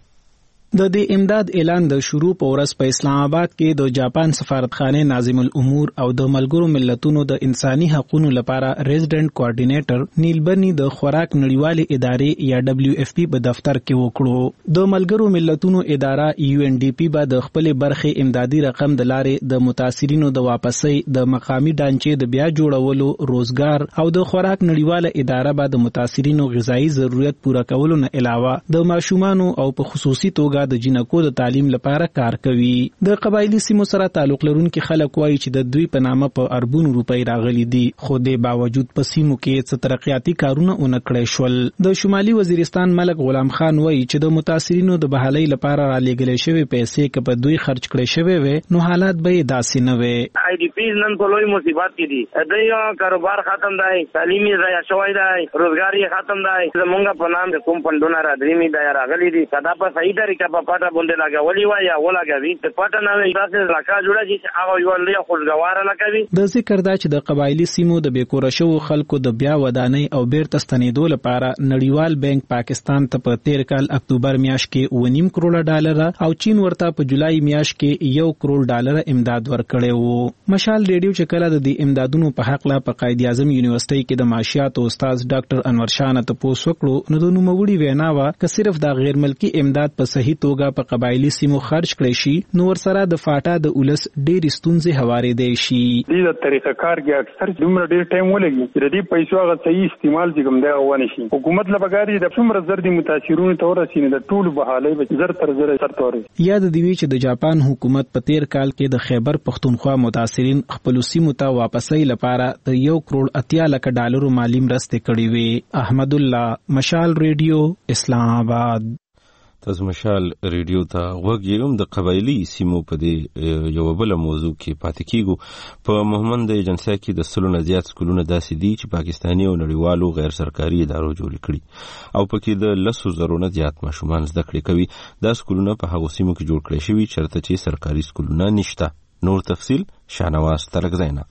د دې امداد اعلان د شروع په ورځ په اسلام آباد کې د جاپان سفارتخانه ناظم الامور او د ملګرو ملتونو د انساني حقوقو لپاره ریزیډنټ کوارډینیټر نیل برنی د خوراک نړیوالې ادارې یا WFP په دفتر کې وکړو. د ملګرو ملتونو اداره UNDP به د خپل برخه امدادي رقم د لارې د متاثرینو د واپسۍ د مقامی ډانچې د بیا جوړولو روزګار او د خوراک نړیواله اداره به د متاثرینو غذایی ضرورت پوره کولو نه علاوه د ماشومان او په خصوصي توګه د جنکو د تعلیم لپاره کار کوي. د قبایلی سیمو سره تعلق لرونکي خلک وایي چې د دوی په نامه په اربونو روپۍ راغلي دي، خو د باوجود په سیمو کې څه ترقیاتي کارونه ونکړای شول. د شمالي وزیرستان ملک غلام خان وایي چې د متاثرینو د بحالۍ لپاره را لېږلې شوې پیسې که په دوی خرج کړې شوې وي نو حالات به یې داسې نه وي. IDP نن په لوی مصیبت کې دي، دوی کاروبار ختم دی، تعلیم یې ضایع شوی دی، روزګار یې ختم دی. زمونږ په نام د کوم فندونه راځي دا راغلي دي، کدا په صحیح طریقه په پټه باندې لګولي وای یا ولګوي د پټه نه وي تاسو لکه جوړه چې هغه یو لري خوشګوار لکوي. د ذکر دا چې د قبایلی سیمو د بیکوره شو خلکو د بیا ودانۍ او بیرته ستنېدو لپاره نړیوال بانک پاکستان ته په 13 کال اکتوبر میاشت کې 1.5 کروڑ ډالر او چین ورته په جولای میاشت کې 1 کروڑ ډالر امداد ورکړی وو. مشال ریډیو چې کله د دې امدادونو په حق لا په قائد اعظم یونیورسيټي کې د معاشيات او استاد ډاکټر انور شاه ته پوښتنه وکړو نو د نوموړي وینا وا ک صرف د غیر ملکی امداد په صحیح توګه په قبایلی سیمو خرج کړی شي نو ورسره د فاټا د اولس ډېری ستونزې هوارې دی شي. دې طریقه کار کې اکثر دومره ډېر ټایم ولګي چې دې پیسو هغه صحیح استعمال چې کوم دی ونه شي. حکومت لپاره د څومره زر دي متاثرونو ته ورسینه د ټولو بحالې به زر تر زر توري. یاد دی چې د جاپان حکومت په 13 کال کې د خیبر پختونخوا متاثرین خپل سیمو ته واپسۍ لپاره د 1 کروڑ 80 لک ډالر مالی مرستې کړې وي. احمد الله، مشال ریډیو، اسلام آباد. تاسو مشال ریډیو ته غوږ د قبایلی سیمو په دې یو بل موضوع کې پاتې کیږو. په مومند ایجنسی کې د 100 نه زیات سکولونه داسې دي چې پاکستاني او نړیوالو غیر سرکاري ادارو جوړ کړي او پکې د 100,000 نه زیات ماشومان زده کړې کوي. دا سکولونه په هغو سیمو کې جوړ کړي شوي چېرته چې سرکاري سکولونه نشته. نور تفصیل شاهنواز ترکزینا.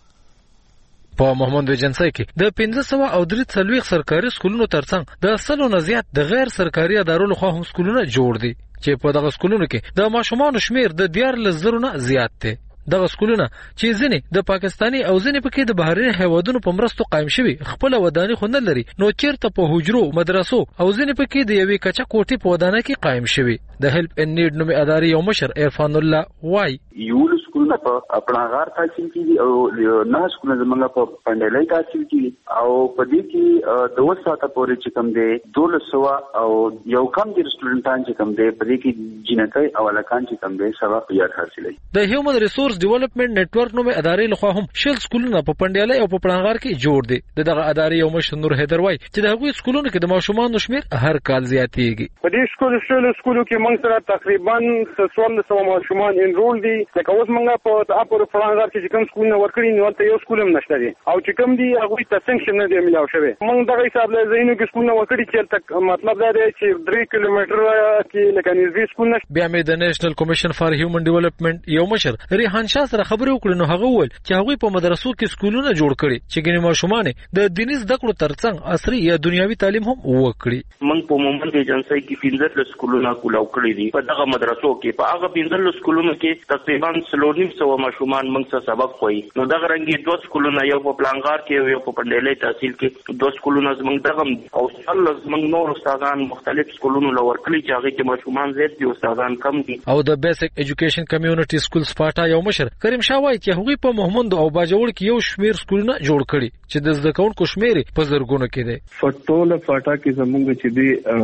په محمد ایجنسی کې د 1543 سرکاري سکولونو ترڅنګ د 100 نه زیات د غیر سرکاري ادارو لخوا هم سکولونه جوړ دي چې په دغه سکولونو کې د ماشومانو شمیر د 14,000 نه زیات دی. دغه سکولونه چې ځینې د پاکستاني او ځینې پکې د بهرني هیوادونو په مرستو قائم شوي خپل ودانۍ خو نه لري نو چیرته په حجرو، مدرسو او ځینې پکې د یوې کچه کوټې په ودانۍ کې قائم شوي. د هیلپ ان نیډ نومي ادارې یو مشر عرفان الله وای یو سکولونه په خپل غار تحصیل کیږي او نه سکولونه زمونږ په پندلای تحصیل کیږي او په دې کې د وساته پورې چې کوم دی 1200 او یو کم دي سټوډنټان چې کوم دی په دې کې جنکۍ او لکان چې کوم دی سبا په یاد حاصلوي. د هیومن ریسورس ډیولپمنٹ نتورک نومي ادارې لخوا هم شل سکولونه په پندلای او په پړنګار کې جوړ دي. دغه ادارې یو مشر نور حیدر وای چې د هغوی سکولونو کې د ماشومانو شمیر هر کال زیاتېږي. په دې سکولو کې موږ سره تقریبا 1400 ماشومان انرول دي. لکه اوس موږ په اپر پړنګار کې کوم سکولونه ورکړي نو ته یو سکول هم نشته دي او چې کوم دي هغه ته سنکشن نه دی ملاو شوی. موږ دغه حساب له زینو کې سکولونه ورکړي چې تک مطلب دا دی چې 3 کیلومتر کې لکه نږدې سکول نشته. بیا مې د نېشنل کمیشن فار هیومن ډیولپمنٹ یو مشر ریحان شاه سره خبرې وکړې نو هغه وویل چې هغوی په مدرسو کې سکولونه جوړ کړي چې ګڼې ماشومان د دیني زده کړو ترڅنګ عصري یا دنیوي تعلیم هم وکړي. موږ په مومند ایجنسی کې 15 سکولونه کولاو کړي دي. په دغه مدرسو کې په هغه 15 سکولونو کې تقریبا 300 ماشومان موږ څه سبق وایي. نو دغه رنګي 2 سکولونه یو په پلانګار کې یو په پندلای تحصیل کې 2 سکولونه زموږ دغه او زموږ نور استادان مختلف سکولونو لور کړي چې هغه کې ماشومان زیات دي استادان کم دي. او د بیسیک ایجوکیشن کمیونټي سکولز پاټا یو مشر کریم شاه وایي چې هغوی په محمد او باجوړ کې یو شمیر سکولونه جوړ کړي چې د زده کوونکو شمیر په زرګونو کې دی. فټوله فاټا کې زموږ چې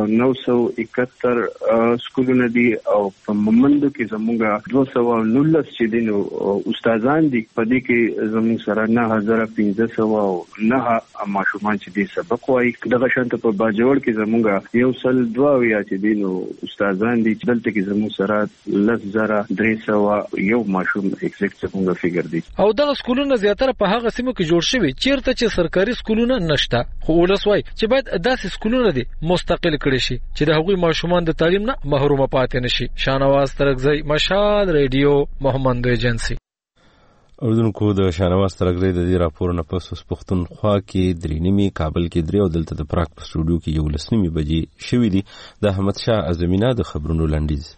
دی 971 سکولونه دي او په محمد کې زموږ 219 چې دي نو استادان دي. په دې کې زموږ سره 9500 او 9 ماشومان چې دي سبق وایي. دغه شانته په باجوړ کې زموږ 102 یا چې دي نو استادان دي. دلته کې زموږ سره 10300 یو ماشوم ایگزیکټ څنګه فګر دی. او دغه سکولونه زیاتره په هغه سیمو کې جوړ شوي چیرته چې سرکاري سکولونه نشته، خو ولسوي چې باید داسې سکولونه دي مستقل کړي شي چې د هغوی ماشومان د تعلیم نه محروم پاتې نشي. شانواز ترکزی، مشال ریډیو، محمد ایجنسی. اردوونکو د شانواز ترکزی د دې راپور نه پس اوس پښتونخوا کې 3:30، کابل کې 3 او دلته د پراګ په سټوډیو کې 11:30 بجې شوې دي. د احمد شاه اعظمي د خبرونو لنډیز.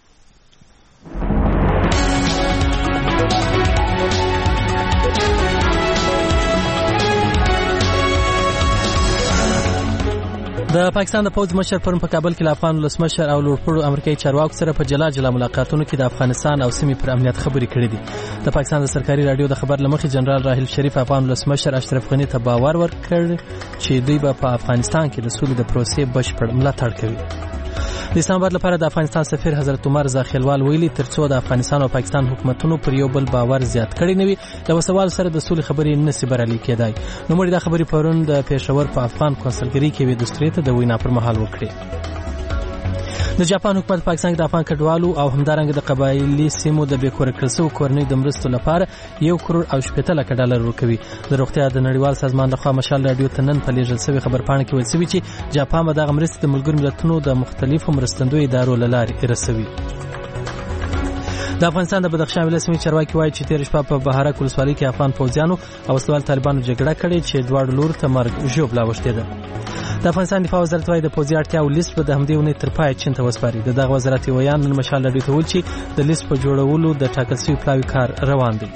د پاکستان د پوځ مشر پرون په کابل کې له افغان ولسمشر او لوړپوړو امریکایي چارواکو سره په جلا ملاقاتونو کې د افغانستان او سیمې پر امنیت خبرې کړې دي. د پاکستان د سرکاري رادیو د خبر لمخې جنرال راحیل شریف افغان ولسمشر اشرف غنی ته باور ورکړ چې دوی به په افغانستان کې د سولې د پروسې بشپړ ملاتړ کوي. د اسلام آباد لپاره د افغانستان سفیر حضرت عمر زاخیلوال ویلي ترڅو د افغانستان او پاکستان حکومتونو پر یو بل باور زیات کړي نه وي د وسوال سره د سولې خبرې نشي برابري کېدای. نو مړي د خبرې پرون د پېښور په افغان کونسلګری کې وي دستوري ته د وینا پر مهال وکړي. د جاپان حکومت پاکستان کې د افغان کډوالو او همدارنګه د قبایلی سیمو د بیکور کړل شوی کورنۍ د مرستو لپاره 1.8 کروڑ ورکوي. د روغتیا د نړیوال سازمان لخوا مشال رادیو ته نن په لیږل شوی خبرپاڼه کې ویل شوی چې جاپان به دغه مرستې د ملګرو ملتونو د مختلفو مرستندوی ادارو له لارې رسوي. د افغانستان د بدخشان ولایت سیمې چارواکي وایي چې تیر شپه په بهارک ولسوالۍ کې افغان پوځیانو او وسوال طالبانو جګړه کړې چې دواړو لورو ته مرګ ژوبله اوښتې ده. د افغانستان دفاع وزارت وايي د پوځي اړتیاو لیست به د همدې ونې تر پای چین ته وسپاري. دغه وزارت ویان نن مشال رادیو ته ویل چې د لیست په جوړولو د ټاکل شوي پلاوي کار روان دی.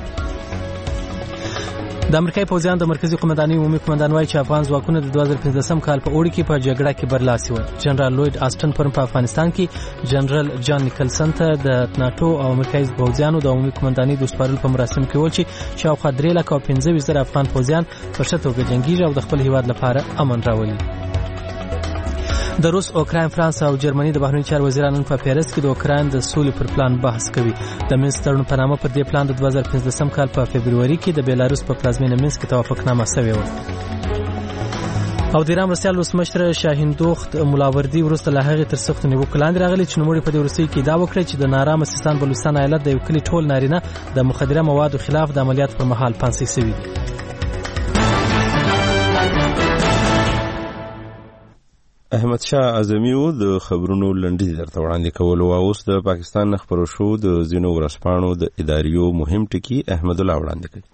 د امریکایي پوځیانو د مرکزی قومندانۍ عمومي قومندان وايي چې افغان ځواکونه د 2015 کال په اوړي کې په جګړه کې برلاسي وو. جنرال لوید آسټن پرون په افغانستان کې جنرال جان نیکلسن ته د ناتو او امریکایي پوځیانو د عمومي قومندانۍ د سپارل په مراسم کې ویل چې شاوخوا 3,15,000 افغان پوځیان په ښه توګه جنګیږي او د خپل هیواد لپاره امن راولي. د روس، اوکراین، فرانس او جرمني د بهرنیو چارو وزیرانو په پیرس کې د اوکراین د سولې پر پلان بحث کوي. د مینسک تړون په نامه پر دې پلان د 2015 کال په فبرवरी کې د بیلاروس په پلازمینه مینسک کې توافقنامه شوې و. او د ایران مرستیال ولسمشر شاهین دوخت ملاوردی وروسته له هغې تر سختو نیوکو لاندې راغلی چې نوموړي په دې وروستیو کې ادعا وکړه چې د نارامه سیستان بلوچستان ایالت د یو کلي ټول نارینه د مخدره موادو خلاف د عملیات پر مهال پانسۍ شوي دي. احمد شاه اعظمي د خبرونو لنډیز درته وړاندې کولو. اوس د پاکستان نه خبرو شو د ځینو ورځپاڼو د اداریو مهم ټکي احمد الله وړاندې کوي.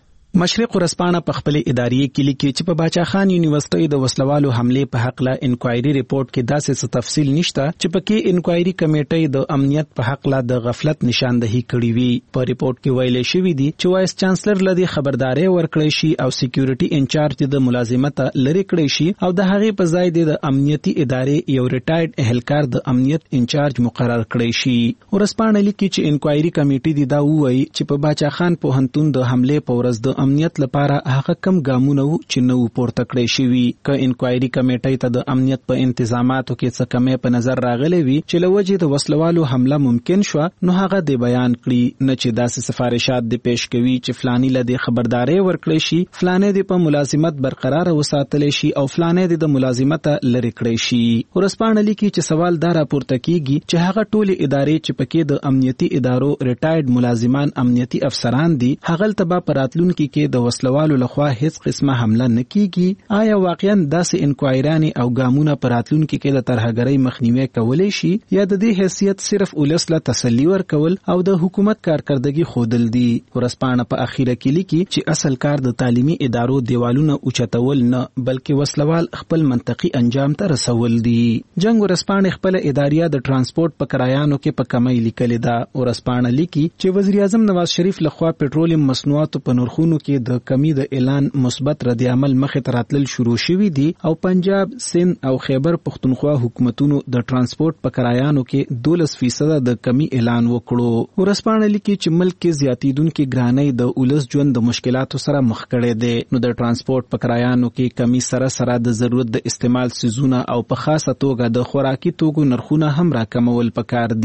مشرق ورځپاڼه په خپل اداري کې لیکي چې په باچا خان یونیورسيټي د وسلوالو حمله په حق له انکوایري ریپورت کې داسې تفصیل نشته چې پکې انکوایري کمیټې د امنیت په حق له د غفلت نشاندهي کړې وي. په ریپورت کې ویل شوی دی چې وایس چانسلر لدی خبرداري ورکړی شي او سکیورټي انچارج د ملازمت لري کړی شي او د هغې په ځای د امنیتي ادارې یو ریټایرډ اهلکار د امنیت انچارج مقرر کړی شي. ورځپاڼه لیکي چې انکوایري کمیټې دی دا وایي چې په باچا خان پوهنتون د حمله په ورځ د امنیت لپاره هغه کم ګامونه وو چې نو پورته کړی شوی. ک انکوایري کمیټې ته د امنیت په انتظاماتو کې څه کمې په نظر راغلي وي چې لوجه د وسلوالو حمله ممکن شو نو هغه د بیان کړي نه چې داسې سفارشات د پیش کوي چې فلانی لدی خبرداري ورکړي شي، فلانه د په ملازمت برقرار وساتل شي او فلانه د ملازمت لری کړی شي. ورسپانه لیکي چې سوال دا راپورته کیږي چې هغه ټول ادارې چې پکې د امنیتي ادارو ریټایرډ ملازمان امنیتي افسران دي هغه تبا پراتلونکو کې د وسلوالو لخوا هیڅ قسمه حمله نکېږي. آیا واقعا داسې انکوایرانی او ګامونه پراتلونکو کې د ترهګرۍ مخنیوي کولای شي یا د دې حیثیت صرف ولسله تسلی ورکول او د حکومت کارکردګي خودل دي؟ ورسپانه په اخیره کې لیکي چې اصل کار د تعلیمي ادارو دیوالونه اوچتول نه بلکې وسلوال خپل منطقي انجام ته رسول دي. جنگ ورسپانه خپل اداریا د ترانسپورت په کرایانو کې په کمی لیکل ده. ورسپانه لیکي چې وزیر اعظم نواز شریف لخوا پټرولیم مصنوعاتو په نرخونو کې د کمی د اعلان مثبت رد عمل مخې ته راتلل شروع شوی دي او پنجاب، سند او خیبر پختونخوا حکومتونو د ترانسپورت په کرایانو کې 12% د کمی اعلان وکړو. ورسپانه لیکي چې ملک کې زیاتیدونکو ګرانۍ د اولس ژوند د مشکلاتو سره مخ کړي دي. نو د ترانسپورت په کرایانو کې کمی سره د ضرورت د استعمال سيزونه او په خاصه توګه د خوراکي توکو نرخونه هم راکمول پکار دي.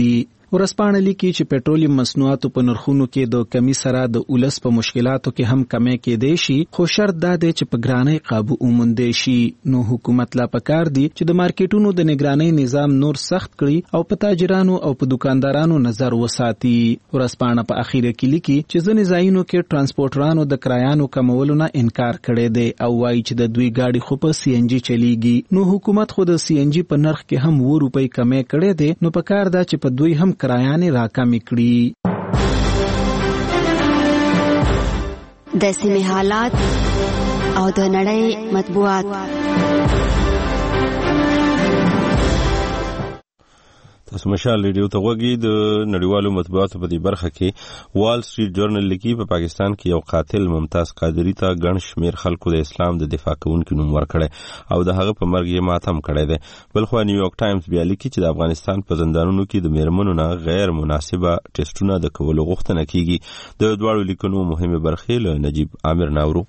ورسپانه لیکي چې پېټرولیم مصنوعاتو په نرخونو کې د کمی سره د ولس په مشکلاتو کې هم کمی کېدای شي، خو شرط دا دی چې په ګرانۍ قابو وموندل شي. نو حکومت لا پکار دی چې د مارکیټونو د نگرانۍ نظام نور سخت کړي او په تاجرانو او په دکاندارانو نظر وساتي. ورسپانه په اخیره کې لیکي چې ځینې ځایونو کې ترانسپورټرانو د کرایانو کمولو نه انکار کړی دی او وایي چې د دوی گاډي خو په سی ان جی چلیږي. نو حکومت خو د سی ان جی په نرخ کې هم 2 روپۍ کمې کړې دي، نو په کار دا چې په دوی هم کرایانې راکمې کړي. د سیمې حالات او د نړۍ مطبوعات. تاسو مشال ریډیو ته وګورئ. د نړیوالو مطبوعاتو په دې برخه کې وال سټریټ جورنال لیکي په پاکستان کې یو قاتل ممتاز قادری ته ګڼ شمیر خلکو د اسلام د دفاع کوونکو نوم ورکړی او د هغه په مرګ یې ماتم کړی دی. بلخو نیویارک ټایمز بیا لیکي چې د افغانستان په زندانونو کې د میرمنو نه غیر مناسبه ټیسټونه د کولو غوښتنه کیږي. د دواړو لیکنو مهمه برخې له نجیب عامر ناورو.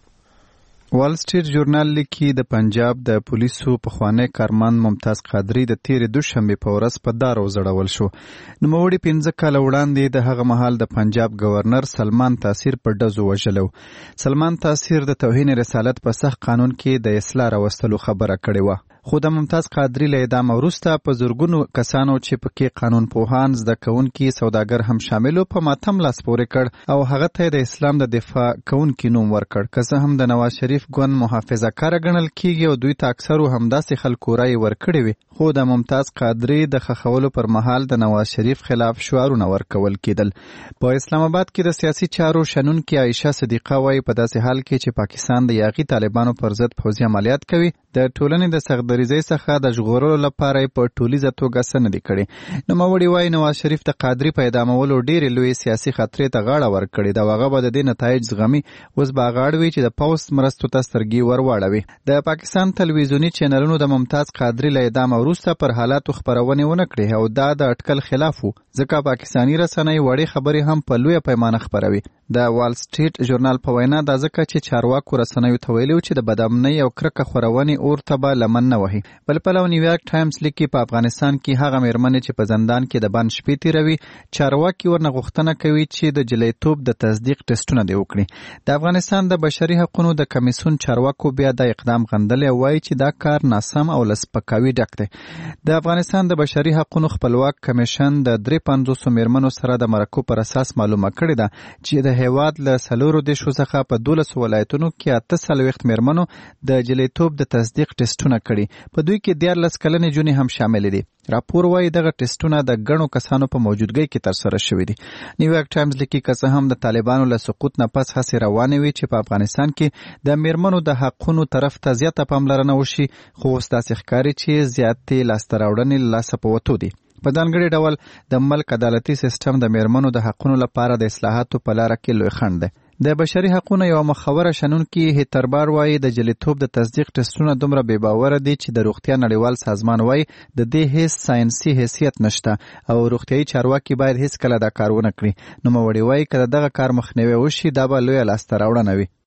وال سټریټ جورنال لیکي د پنجاب د پولیسو پخوانی کارمند ممتاز قادری د تیرې دوشنبه په ورځ په دار وزړول شو. نوموړي 15 کاله وړاندې د هغه مهال د پنجاب گورنر سلمان تاثیر په ډزو وژلو. سلمان تاثیر د توهین رسالت په سخت قانون کې د اصلاح راوستلو خبره کړې وه. خو د ممتاز قادری له اعدام وروسته په زرګونو کسانو چې پکې قانون پوهان، زده کوونکي، سوداګر هم شاملو په ماتم لاس پورې کړ او هغه ته د اسلام د دفاع کوونکي نوم ورکړ. که څه هم د نواز شریف ګوند محافظه کار ګڼل کیږي او دوی ته اکثرو همداسې خلکو رایې ورکړې وي، خو د ممتاز قادری د خښولو پر مهال د نواز شریف خلاف شعارونه ورکول کېدل. په اسلام آباد کې د سیاسي چارو شنونکي عایشه صدیقه وایي په داسې حال کې چې پاکستان د یاغي طالبانو پر ضد پوځي عملیات کوي، د ټولنې د سختدریزۍ څخه د ژغورلو لپاره په ټولیزه توګه څه نه دي کړي. نوموړي وایي نواز شریف د قادری په اعدامولو ډېرې لویې سیاسي خطرې ته غاړه ورکړې ده او هغه به د دې نتایج زغمي. اوس به هغه اړ وي چې د پوځ مرستو ته سترګې ورواړوي. د پاکستان تلویزیوني چینلونو د ممتاز قادری له اعدام وروسته پر حالاتو خپرونې ونه کړې او دا د اټکل خلاف و، ځکه پاکستاني رسنۍ وړې خبرې هم په لویه پیمانه خپروي. د وال سټریټ ژورنال په وینا دا ځکه چې چارواکو رسنیو ته ویلي چې د بدامنۍ او کرکه خپرونې اور ته به لمن نه وهي. بل پلو نیویارک ټایمز لیکي په افغانستان کې هغه میرمنې چې په زندان کې د بند شپې تیروي، چارواکي ورنه غوښتنه کوي چې د جلیتوب د تصدیق ټسټونه دې وکړي. د افغانستان د بشري حقوقو د کمیسیون چارواکو بیا د اقدام غندلی او وایي چې دا کار ناسم او له سپکاوي ډک دی. د افغانستان د بشري حقوقو خپلواک کمیشن د 350 میرمنو سره د مرکو پر اساس معلومه کړې ده چې د هیواد له 4 دیشو څخه په 12 ولایتونو کې 48 میرمنو د جلیتوب د تصدیق ټسټونه کړي، په دوی کې 14 کلنې جونې هم شامل دي. راپور وايي دغه ټسټونه د ګڼو کسانو په موجودګۍ کې ترسره شوي دي. نیویارک ټایمز لیکي که څه هم د طالبانو له سقوط نه پس هڅې روانې وي چې په افغانستان کې د میرمنو د حقونو طرف ته زیاته پاملرنه وشي، خو اوس داسې ښکاري چې زیاتې لاسته راوړنې له لاسه په وتو دي. په ځانګړي ډول د ملک عدالتي سیستم د میرمنو د حقونو لپاره د اصلاحاتو په لاره کې لوی خنډ دی. د بشري حقوقو یو مخوره شنونکي هیتربار وایي د جلیتوب د تصدیق ټسټونه دومره بې باوره دي چې د روغتیا نړیوال سازمان وایي د دې هیڅ ساینسي حیثیت نشته او روغتیايي چارواکي باید هیڅ کله دا کار ونه کړي. نوموړي وایي که د دغه کار مخنیوی وشي دا به لویه لاسته راوړنه وي.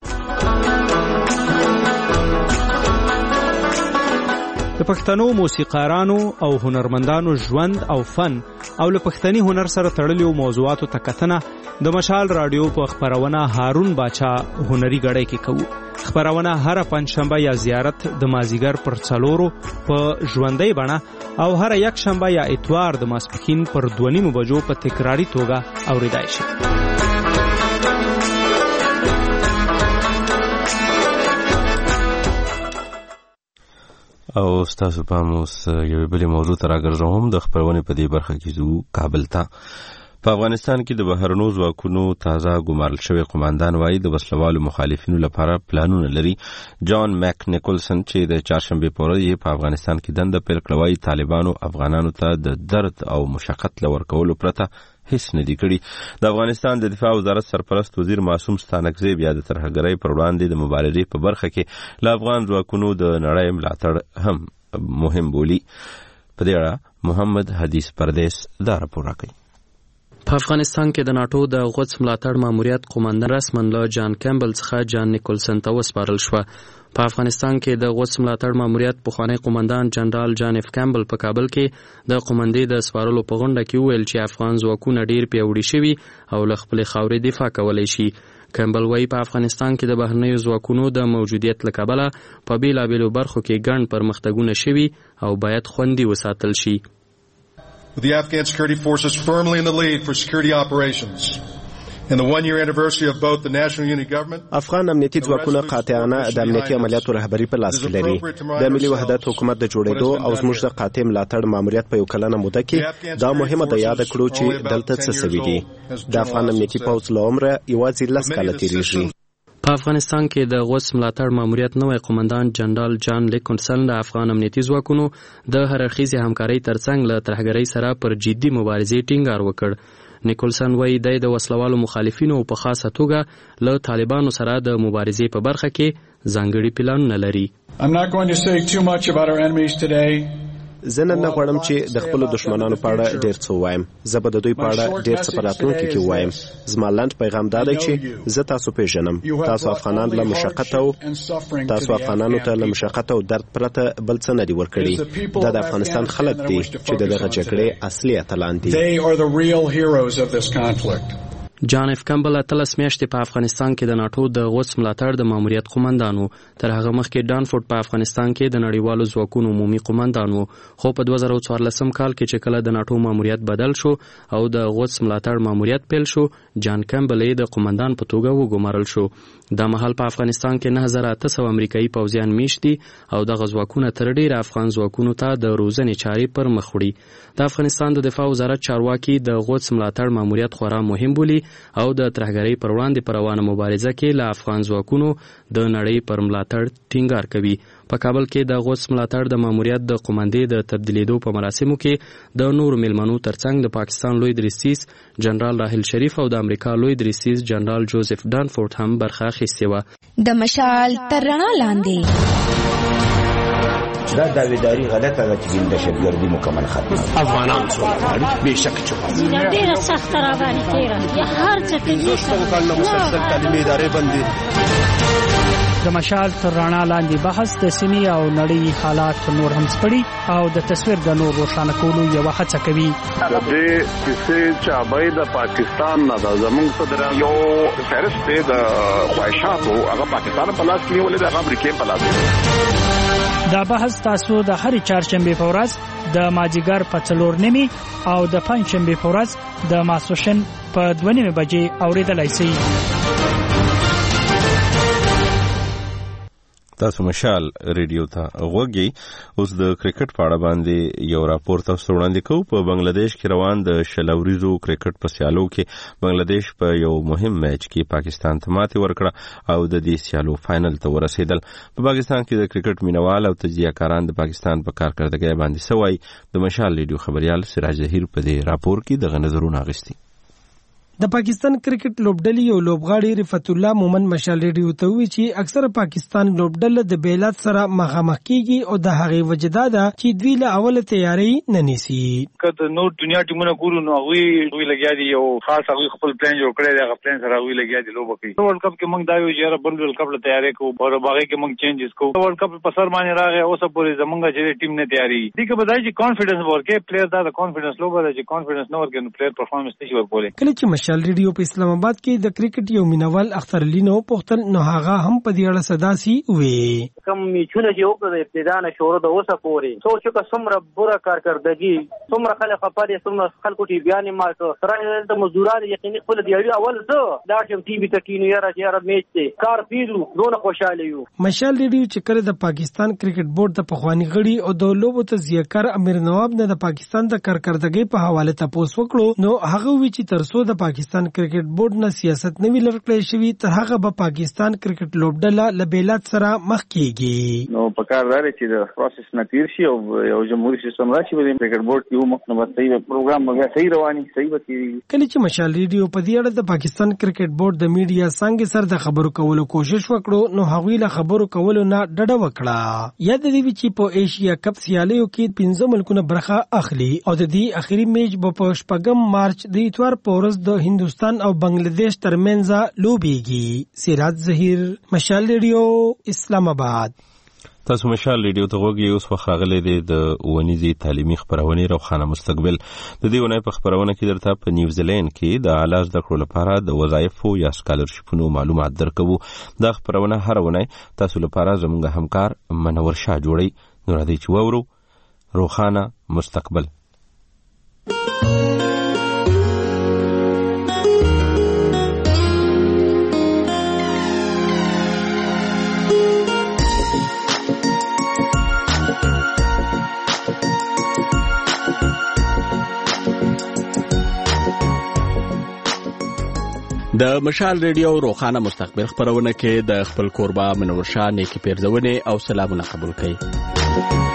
د پښتنو موسیقارانو او هنرمندانو ژوند او فن او له پښتني هنر سره تړلو موضوعاتو ته کتنه د مشال رادیو په خبرونه هارون باچا هنري غړی کې کوو. خبرونه هر پنځشنبه یا زیارت د مازیګر پر 4 په ژوندۍ بڼه او هر یک شنبه یا اتوار د ماسپښین پر 2:30 بجو په تکراری توګه اوریدای شي. او ستاسو پام اوس یوې بلې موضوع ته راګرځوم. د خپرونې په دې برخه کې ځو کابل ته. په افغانستان کې د بهرنو ځواکونو تازه ګمارل شوی قماندان وایي د وسلوالو مخالفینو لپاره پلانونه لري. جان میک نیکولسن چې د چهارشنبې په ورځ په افغانستان کې دنده پیل کړه وایي طالبانو افغانانو ته د درد او مشقت له ورکولو پرته هیڅ نه دي کړي. د افغانستان د دفاع وزارت سرپرست وزیر معصوم ستانکزی بیا د ترهګرۍ پر وړاندې د مبارزې په برخه کې له افغان ځواکونو د نړۍ ملاتړ هم مهم بولي. په دې اړه محمد حدیث پردیس دا راپور راکوي. په افغانستان کې د ناتو د غوڅ ملاتړ ماموریت قوماندان رسمن له جان کیمبل څخه جان نیکولسن ته وسپارل شو. په افغانستان کې د غوڅ ملاتړ ماموریت پخوانی قومندان جنرال جان اف کیمبل په کابل کې د قومندې د سپارلو په غونډه کې وویل چې افغان ځواکونه ډیر پیاوړي شوي او له خپلې خاورې دفاع کولی شي. کیمبل وایي په افغانستان کې د بهرنیو ځواکونو د موجودیت له کبله په بېلابېلو برخو کې ګڼ پرمختګونه شوي او باید خوندي وساتل شي. The Afghan security forces firmly in the lead for security operations. In the one-year anniversary of both the National Unity Government, افغان امنیتي ځواکونه قاطعانه د امنیتي عملیاتو رهبري په لاس کې لري. د ملي وحدت حکومت د جوړېدو او زموږ د قاطع ملاتړ ماموریت په یو کلنه موده کې دا مهمه ده یاد کړو چې دلته څه سوي دي. د افغان امنیتي پوځ له عمره یوازې 10 کاله تېرېږي. په افغانستان کې د غوڅ ملاتړ ماموریت نوی قومندان جنرال جان لیکونسن د افغان امنیتي ځواکونو د هر اړخیزې همکارۍ ترڅنګ له ترهګرۍ سره پر جدي مبارزې ټینګار وکړ. نیکولسن وایي د وسلوالو مخالفینو په خاصه توګه له طالبانو سره د مبارزې په برخه کې ځانګړي پلانونه لري. I'm not going to say too much about our enemies today. زه نن نه غواړم چې د خپلو دښمنانو په اړه ډېر څه ووایم. زه به د دوی په اړه ډېر څه په راتلونکي کې ووایم. زما لنډ پیغام دا دی چې زه تاسو پیژنم. تاسو افغانانو ته له مشقت او درد پرته بل څه نه دي ورکړي. دا د افغانستان خلک دي چې د دغه جګړې اصلي اتلان دي. جان اف کیمبل 13 میاشتې په افغانستان کې د ناټو د غوڅ ملاتړ د ماموریت قومندان و. تر هغه مخکې ډانفورد په افغانستان کې د نړیوالو ځواکونو عمومي قومندان و. خو په 2014 کال کې چې کله د ناټو ماموریت بدل شو او د غوڅ ملاتړ ماموریت پیل شو، جان کیمبل د قومندان په توګه وګمارل شو. دا مهال په افغانستان کې 9800 امریکایي پوځیان میشت دي او دغه ځواکونه تر ډیره افغان ځواکونو ته د روزنې چارې پر مخ وړي. د افغانستان د دفاع وزارت چارواکي د غوڅ ملاتړ ماموریت خورا مهم بولي او د ترهګرۍ پر وړاندې پر روانه مبارزه کې له افغان ځواکونو د نړۍ پر ملاتړ ټینګار کوي. په کابل کې د غوڅ ملاتړ د ماموریت د قومندې د تبدیلیدو په مراسمو کې د نورو میلمنو ترڅنګ د پاکستان لوی دریسیس جنرال راحیل شریف او د امریکا لوی دریسیس جنرال جوزف ډانفورد هم برخه اخیستې وه. د مشال تر رڼا لاندې دا داویداری غلطه ده چې د دهشتګردي مکمل ختمه افغانان څومره بېشک چې ډېره سخته راباندې تېره یا هر څه کوي کلونه مسلسل تعلیمي ادارې بندي. د مشال تر رڼا لاندې بحث د سیمې او نړۍ حالات نور هم سپړي او د تصویر د نور روښانه کولو یوه هڅه کوي. د دې کیسې چابۍ د پاکستان نه ده. زموږ صدر یو فهرست دی د خواهشاتو، هغه پاکستان په لاس کې نیولې ده، هغه امریکې په لاس کې. دا بحث تاسو د هرې چهارشنبې په ورځ د مازدیګر په 4:30 او د پنجشنبې په ورځ د ماسپښین په 2:30 بجې اورېدلی شئ. تاسو مشال ریډیو ته غوږی. اوس د کرکټ په اړه باندې یو راپور تاسو وړاندې کوو. په بنگلاديش کې روان د شلوريزو کرکټ په سیالو کې بنگلاديش په یو مهم میچ کې پاکستان ته ماتې ورکړه او د دې سیالو فائنل ته ورسېدل. په پاکستان کې د کرکټ مینوال او تجزیه‌کاران د پاکستان په کارکردګۍ باندې سوای. د مشال ریډیو خبريال سراج ظهیر په دې راپور کې د نظرونو اغستی. د پاکستان کرکټ لوبډلې یو لوبغاړي رفعت الله مومن مشال ریډیو ته وی چې اکثره پاکستان لوبډله د بیلات سره مخامخ کیږي او د هغې وجه دا ده چې دوی له اوله تیاری نه نیسي. که نور دنیا ټیمونه ګورو نو هغوی لګیا دي یو خاص هغوی خپل پلان جوړ کړی دی، هغه پلان سره هغوی لګیا دي لوبه کوي. ورلډ کپ کې موږ دا یو چې بل ورلډ کپ له تیاری کوو او هغې کې موږ چینجز کوو. ورلډ کپ په سر باندې راغی اوسه پورې زموږ چې ټیم نه تیاری دي که به دا چې کانفیډنس ورکړي پلیر، دا د کانفیډنس لوبه ده چې کانفیډنس نه ورکړي نو پلیر پرفارمنس نشي ورکولی. کله چې مشال ریډیو په اسلام آباد کې د کرکټ یو مینوال اختر علي نو پوښتل نو هغه هم په دې اړه صداسي وې. کوم میچونه چې وکړه د ابتدا نه شروع د اوسه پورې سوچ که څومره بوره کارکردګي، څومره خلک خپه دي، څومره خلکو ټي بیان مال کو سره د مزدوران یقیني خپل دی اول څه دا چې ټي بي تکینو یاره میچ ته کار پیلو دونه خوشاله یو. مشال ریډیو چې کړه د پاکستان کرکټ بورډ د پخوانی غړي او د لوبو تجزیه‌کار امیر نواب نه د پاکستان د کارکردګۍ په حواله تاسو وکړو نو هغه وی چې ترسو د پاکستان کرکټ بورډ نه سیاست نوی لرکړی شوی تر هغه به پاکستان کرکټ لوبډله له بیلات سره مخ کیږي. نو په کار لري چې د پروسس نه تیر شي او یو جمهوریت سیستم راشي د کرکټ بورډ یو مخ نو صحیح پروګرام به صحیح رواني صحیح وتی. کله چې مشال ریډیو په دې اړه د پاکستان کرکټ بورډ د میډیا څنګه سره د خبرو کولو کوشش وکړو نو هغوی له خبرو کولو نه ډډه وکړه. یاد دی چې په ایشیا کپ سیالیو کې 15 ملکونه برخه اخلي او د دې اخیری میچ په 8 مارچ د اتوار په ورځ د هندوستان او بنگلاديش ترمنځ لوبيږي. سراج ظهیر، مشال ریډیو، اسلام آباد. تاسو مشال ریډیو ته غوږی اوس وخت راغلی دی د ونیزي تعلیمي خبرونه روښانه مستقبل. د دې ونې په خبرونه کې درته په نیوزیلند کې د اعلی زده کړو لپاره د وظایفو یا سکالرشپونو معلومات درکوو. دا خبرونه هر ونې تاسو لپاره زموږ همکار منور شاه جوړي. نو راځئ چې واورو روښانه مستقبل. د مشال ریډیو روښانه مستقبل خبرونه کې د خپل کوربه منور شاه نیکی پیرزونه او سلامونه قبول کړئ.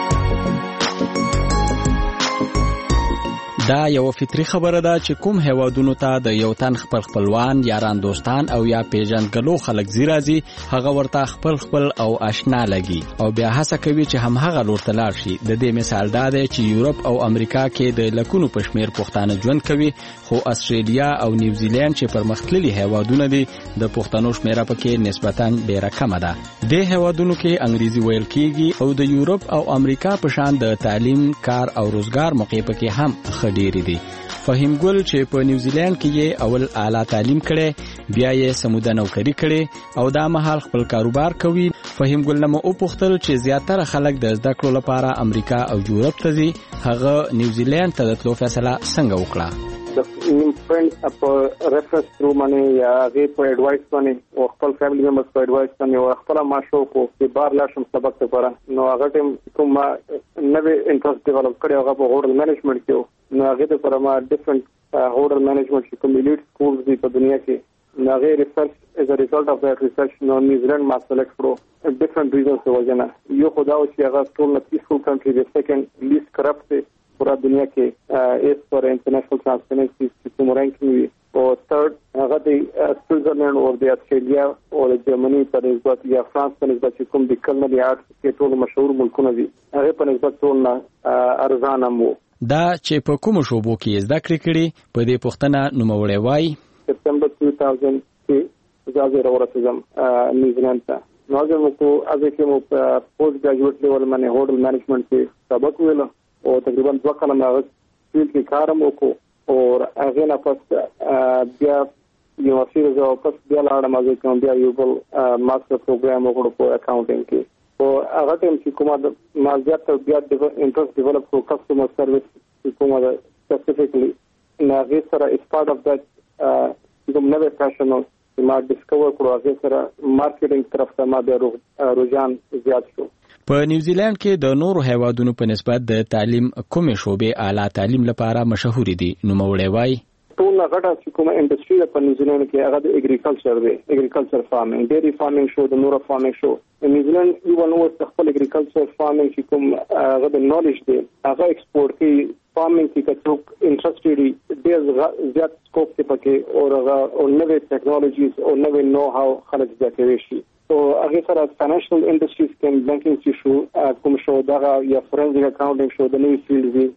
دا یو فطری خبره ده چې کوم هیوادونو ته د یو تن خپلوان، یاران، دوستان او یا پیژندګلو خلک زیرازي، هغه ورته خپل او آشنا لګي او بیا هڅه کوي چې هم هغه لور ته لاړ شي. د دې مثال دا دی چې یورپ او امریکا کې د لکونو پښمیر پښتانه ژوند کوي، خو استرالیا او نیوزیلند چې پرمختللي هیوادونه دي د پښتنو شمیره پکې نسبتاً ډیره کمه ده. د هیوادونو کې انګریزي ویل کیږي او د یورپ او امریکا په شان د تعلیم، کار او روزګار موقع پکې هم ډېری دي. فهیم ګل چې په نیوزیلند کې اول اعلی تعلیم کړي، بیا یې سموده نوکری کړي او دا مهال خپل کاروبار کوي. فهیم ګل نو او پختل چې زیاتره خلک د زده کړو لپاره امریکا او یورپ ته ځي، هغه نیوزیلند ته د تلو فیصله څنګه وکړه؟ د فرند په ریفرنس تھرو باندې یا هغه په ایڈوایس باندې او خپل فیملی ممبرز په ایڈوایس باندې او خپل ماشو کو چې بار لا شم سبق لپاره نو هغه ټیم کوم نوې انټرست ډیولپ کړی هغه په هوټل مینجمنت کې نو هغه لپاره ما ډیفرنٹ هوټل مینجمنت کې کوم لیډ سکولز دي په دنیا کې نو هغه ریسرچ as a result of that research نو نیوزیلند ما سلیکټ کړو ډیفرنٹ ریزنز وجنه یو خدا او چې هغه ټول پیسفل کنټری د سیکنډ لیست کرپټ پورا دنیا کې اس پر انټرنیشنل ټرانسپیرنسی چې کوم رانکینګ وي او ثرد هغه د سوئټزرلند او د استرالیا او د جرمني په نسبت یا فرانس په نسبت چې کوم د کلمې آرټ کې ټول مشهور ملکونه دي هغه په نسبت ټول ارزانه مو. دا چې په کوم شوبو کې زده کړې کړې په دې پوښتنه نوموړی وایي سپتمبر 2000 کې زه ورسېدم نیوزیلند ته. نو هغه مو از کې مو پوسټ ګریجویټ لیول باندې هوټل مینجمنت کې سبق ویل او تقریبا 2 کاله هغه فیلډ کې کار وکړو او هغه نه پس بیا یو څه زه پس بیا لاړم از کوم بیا یو بل ماستر پروګرام وکړو په اکاونټینګ کې او هغه ټیم چې کومه ما زیات بیا انټرست ډیولپ کو کسٹمر سرویس چې کومه سپیسیفیکلی هغه سره از پارت اف دیٹ کوم نوې پیشن ما ډیسکور کړو هغه سره مارکیټینګ طرف ته ما بیا رجحان زیات شو. په نیوزیلند کې د نورو هیوادونو په نسبت د تعلیم کومې شوبې اعلی تعلیم لپاره مشهور دي؟ نوموړی وایي ټول غټه چې کومه انډستری په نیوزیلند کې هغه د اګریکلچر دی، اګریکلچر فارمینګ، ډیری فارمینګ شو، د نورو فارمینګ شو. نیوزیلند یو نو خپل اګریکلچر فارمینګ چې کوم هغه د نالج دی هغه ایکسپورټ کوي. فارمینګ کې څوک انټرستډ دي ډیر زیات سکوپ کې پکې او هغه نوې ټیکنالوژیز او نوې نو هاو خلک زده کوي شي. او هغه سره فاینانشل انډستریز کې بانکینګ شو کوم شو دا یا فورنزیک اکاونټینګ شو د نوې فیلډ دي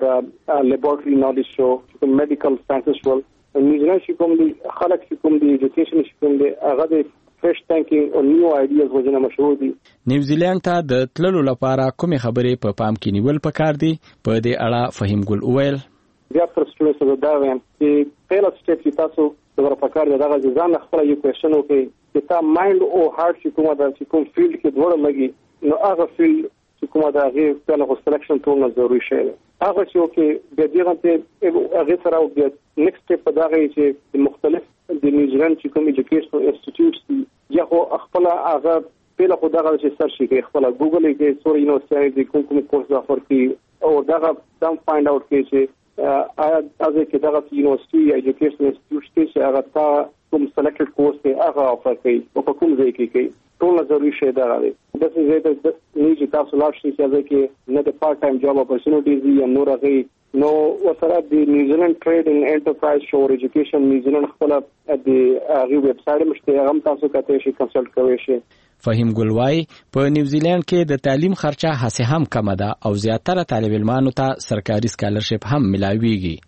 او لیبورټری نالج شو کوم میډیکل ساينسز شو. نیوزیلند چې کوم دي خلک چې کوم دي ایجوکیشن چې کوم دي هغه د فرش تینکینګ او نیو آیډیاز وجنه مشهور دي. نیوزیلند ته د تللو لپاره کومې خبرې په پام کې نیول پکار دي؟ په دې اړه فهیم ګل وویل بیا پر سټریس دا وایم چې پیل سټیپ چې تاسو د ورپکار دغه ځان خپل یو کوېشن وکړي چې تا مایند او هارت چې کومه د کوم فیلډ کې دوړ لګي نو هغه فیلډ چې کومه د هغه په لغو سلیکشن ټول ضروري شي هغه چې اوکې د دې غته هغه سره او د نیکسټ سټیپ په دغه چې مختلف د نیوزیلند چې کوم ایجوکیشنل انسټیټیوټس یا خو خپل هغه په لغو دغه چې سرچ کوي خپل ګوګل کې سوري یونیورسيټي د کوم کورس افر کوي او دغه سم فایند اوټ کوي چې آیا از کې دغه یونیورسيټي یا ایجوکیشنل انسټیټیوټس چې هغه تا کوم سلیکټډ کورس ته هغه افر کوي او په کوم ځای کې کوي ټول ضروري شی دا غواړي. د څه زیاته نیږي تاسو لاړ شئ چې کې نه د پارت ټایم جاب اپورچونټیز یا نور هغه نو وسره د نیوزیلند ټریډ ان انټرپرایز شو ایجوکیشن نیوزیلند خپل د هغه ویب سټ مشته هغه تاسو کته شي کنسلټ کوئ شي. فهیم ګلوای په نیوزیلند کې د تعلیم خرچه هڅه هم کم ده او زیاتره طالب علمانو ته سرکاري سکالرشپ هم ملاويږي.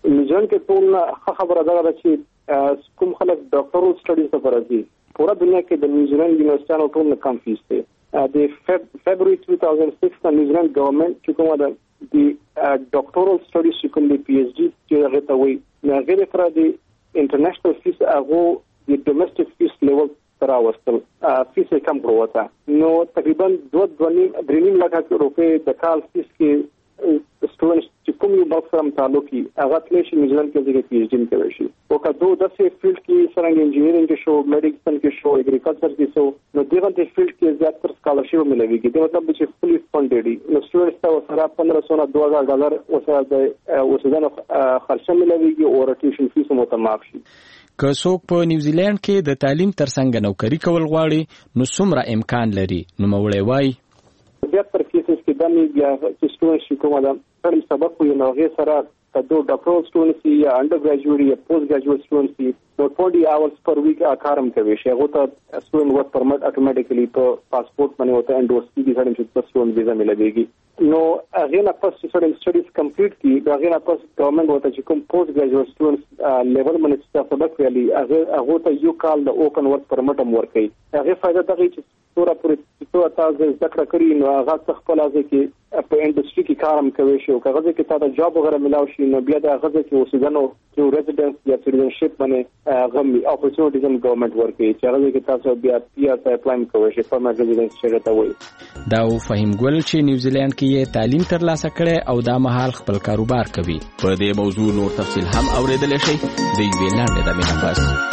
نیوزیلند کې ټول خبره ده چې کوم خلک ډاکټرل سټډیز لپاره دي پورا دنیا کې د نیوزیلند یونیورسيټانو ټول کم فیس دی. د فبراير 2006 د نیوزیلند ګورنمنت چې کومه ده د ډاکټرل سټډیز چې کوم دی پی ایچ ډي چې هغه ته وایي نه غیر پر د انټرنیشنل فیس هغه د ډومېسټک فیس لیول تر اوستل فیس کم کړو نو تقریبا 2.5 لک روپے د کال فیس کې سټوډنټس چې کوم یو بل سره تعلقي هغه تل شي نیوزیلند کې د پی ایچ ډي کوي شي او کدو د سې فیلډ کې څنګه انجینیرینګ کې شو میډیسن کې شو اګریکلچر کې شو نو دغه د فیلډ کې زیات تر سکالرشپ ملويږي دا مطلب چې فولي فندډ دي نو سټوډنټس ته سره $1500 $2000 وسره وسدان خرچه ملويږي او روټیشن فیس مو تمام شي. که څوک په نیوزیلند کې د تعلیم ترڅنګ نوکری کول غواړي نو څومره امکان لري نو مولوی وای زیات تر کیسز کې د می بیا چې سټوډنټ شي کومه ده تر سبق یو نوغه سره کدو ډاکټرل سټوډنټس یا انډر ګریجویټ یا پوسټ ګریجویټ سټوډنټس نو 40 hours پر ویک کارم کوي شي هغه ته سټوډنټ ورک پرمټ اتوماتیکلی په پاسپورت باندې وته انډورس کیږي سره چې سټوډنټ ویزا ملويږي نو هغه نه پس سټوډنټ سټډیز کمپلیټ کی هغه نه پس ګورنمنت وته چې کوم پوسټ ګریجویټ سټوډنټس لیول باندې سبق ویلي هغه ته یو کال د اوپن ورک پرمټ هم ورکړي هغه فائدہ دغه چې تورا پورې تو تاسو ذکر کړی نو هغه خپل ازه کې په انډستری کې کارم کوي شو کاغذ کې تاسو جاب وغیرہ ملاو شي نو بیا د هغه کې اوسېدنو چې ریزیډنس یا سټیزنشپ باندې غوړي اپورچونټیز هم ګورنمنت ورکړي چې هغه کې تاسو بیا پی آر ته اپلای کوئ شي فرمټ ریزیډنس چې راته وایي دا فهم ګل چې نیوزیلند کې یې تعلیم ترلاسه کړي او دا مهال خپل کاروبار کوي. په دې موضوع نور تفصیل هم اوریدل شي د یوې لاندې د مینه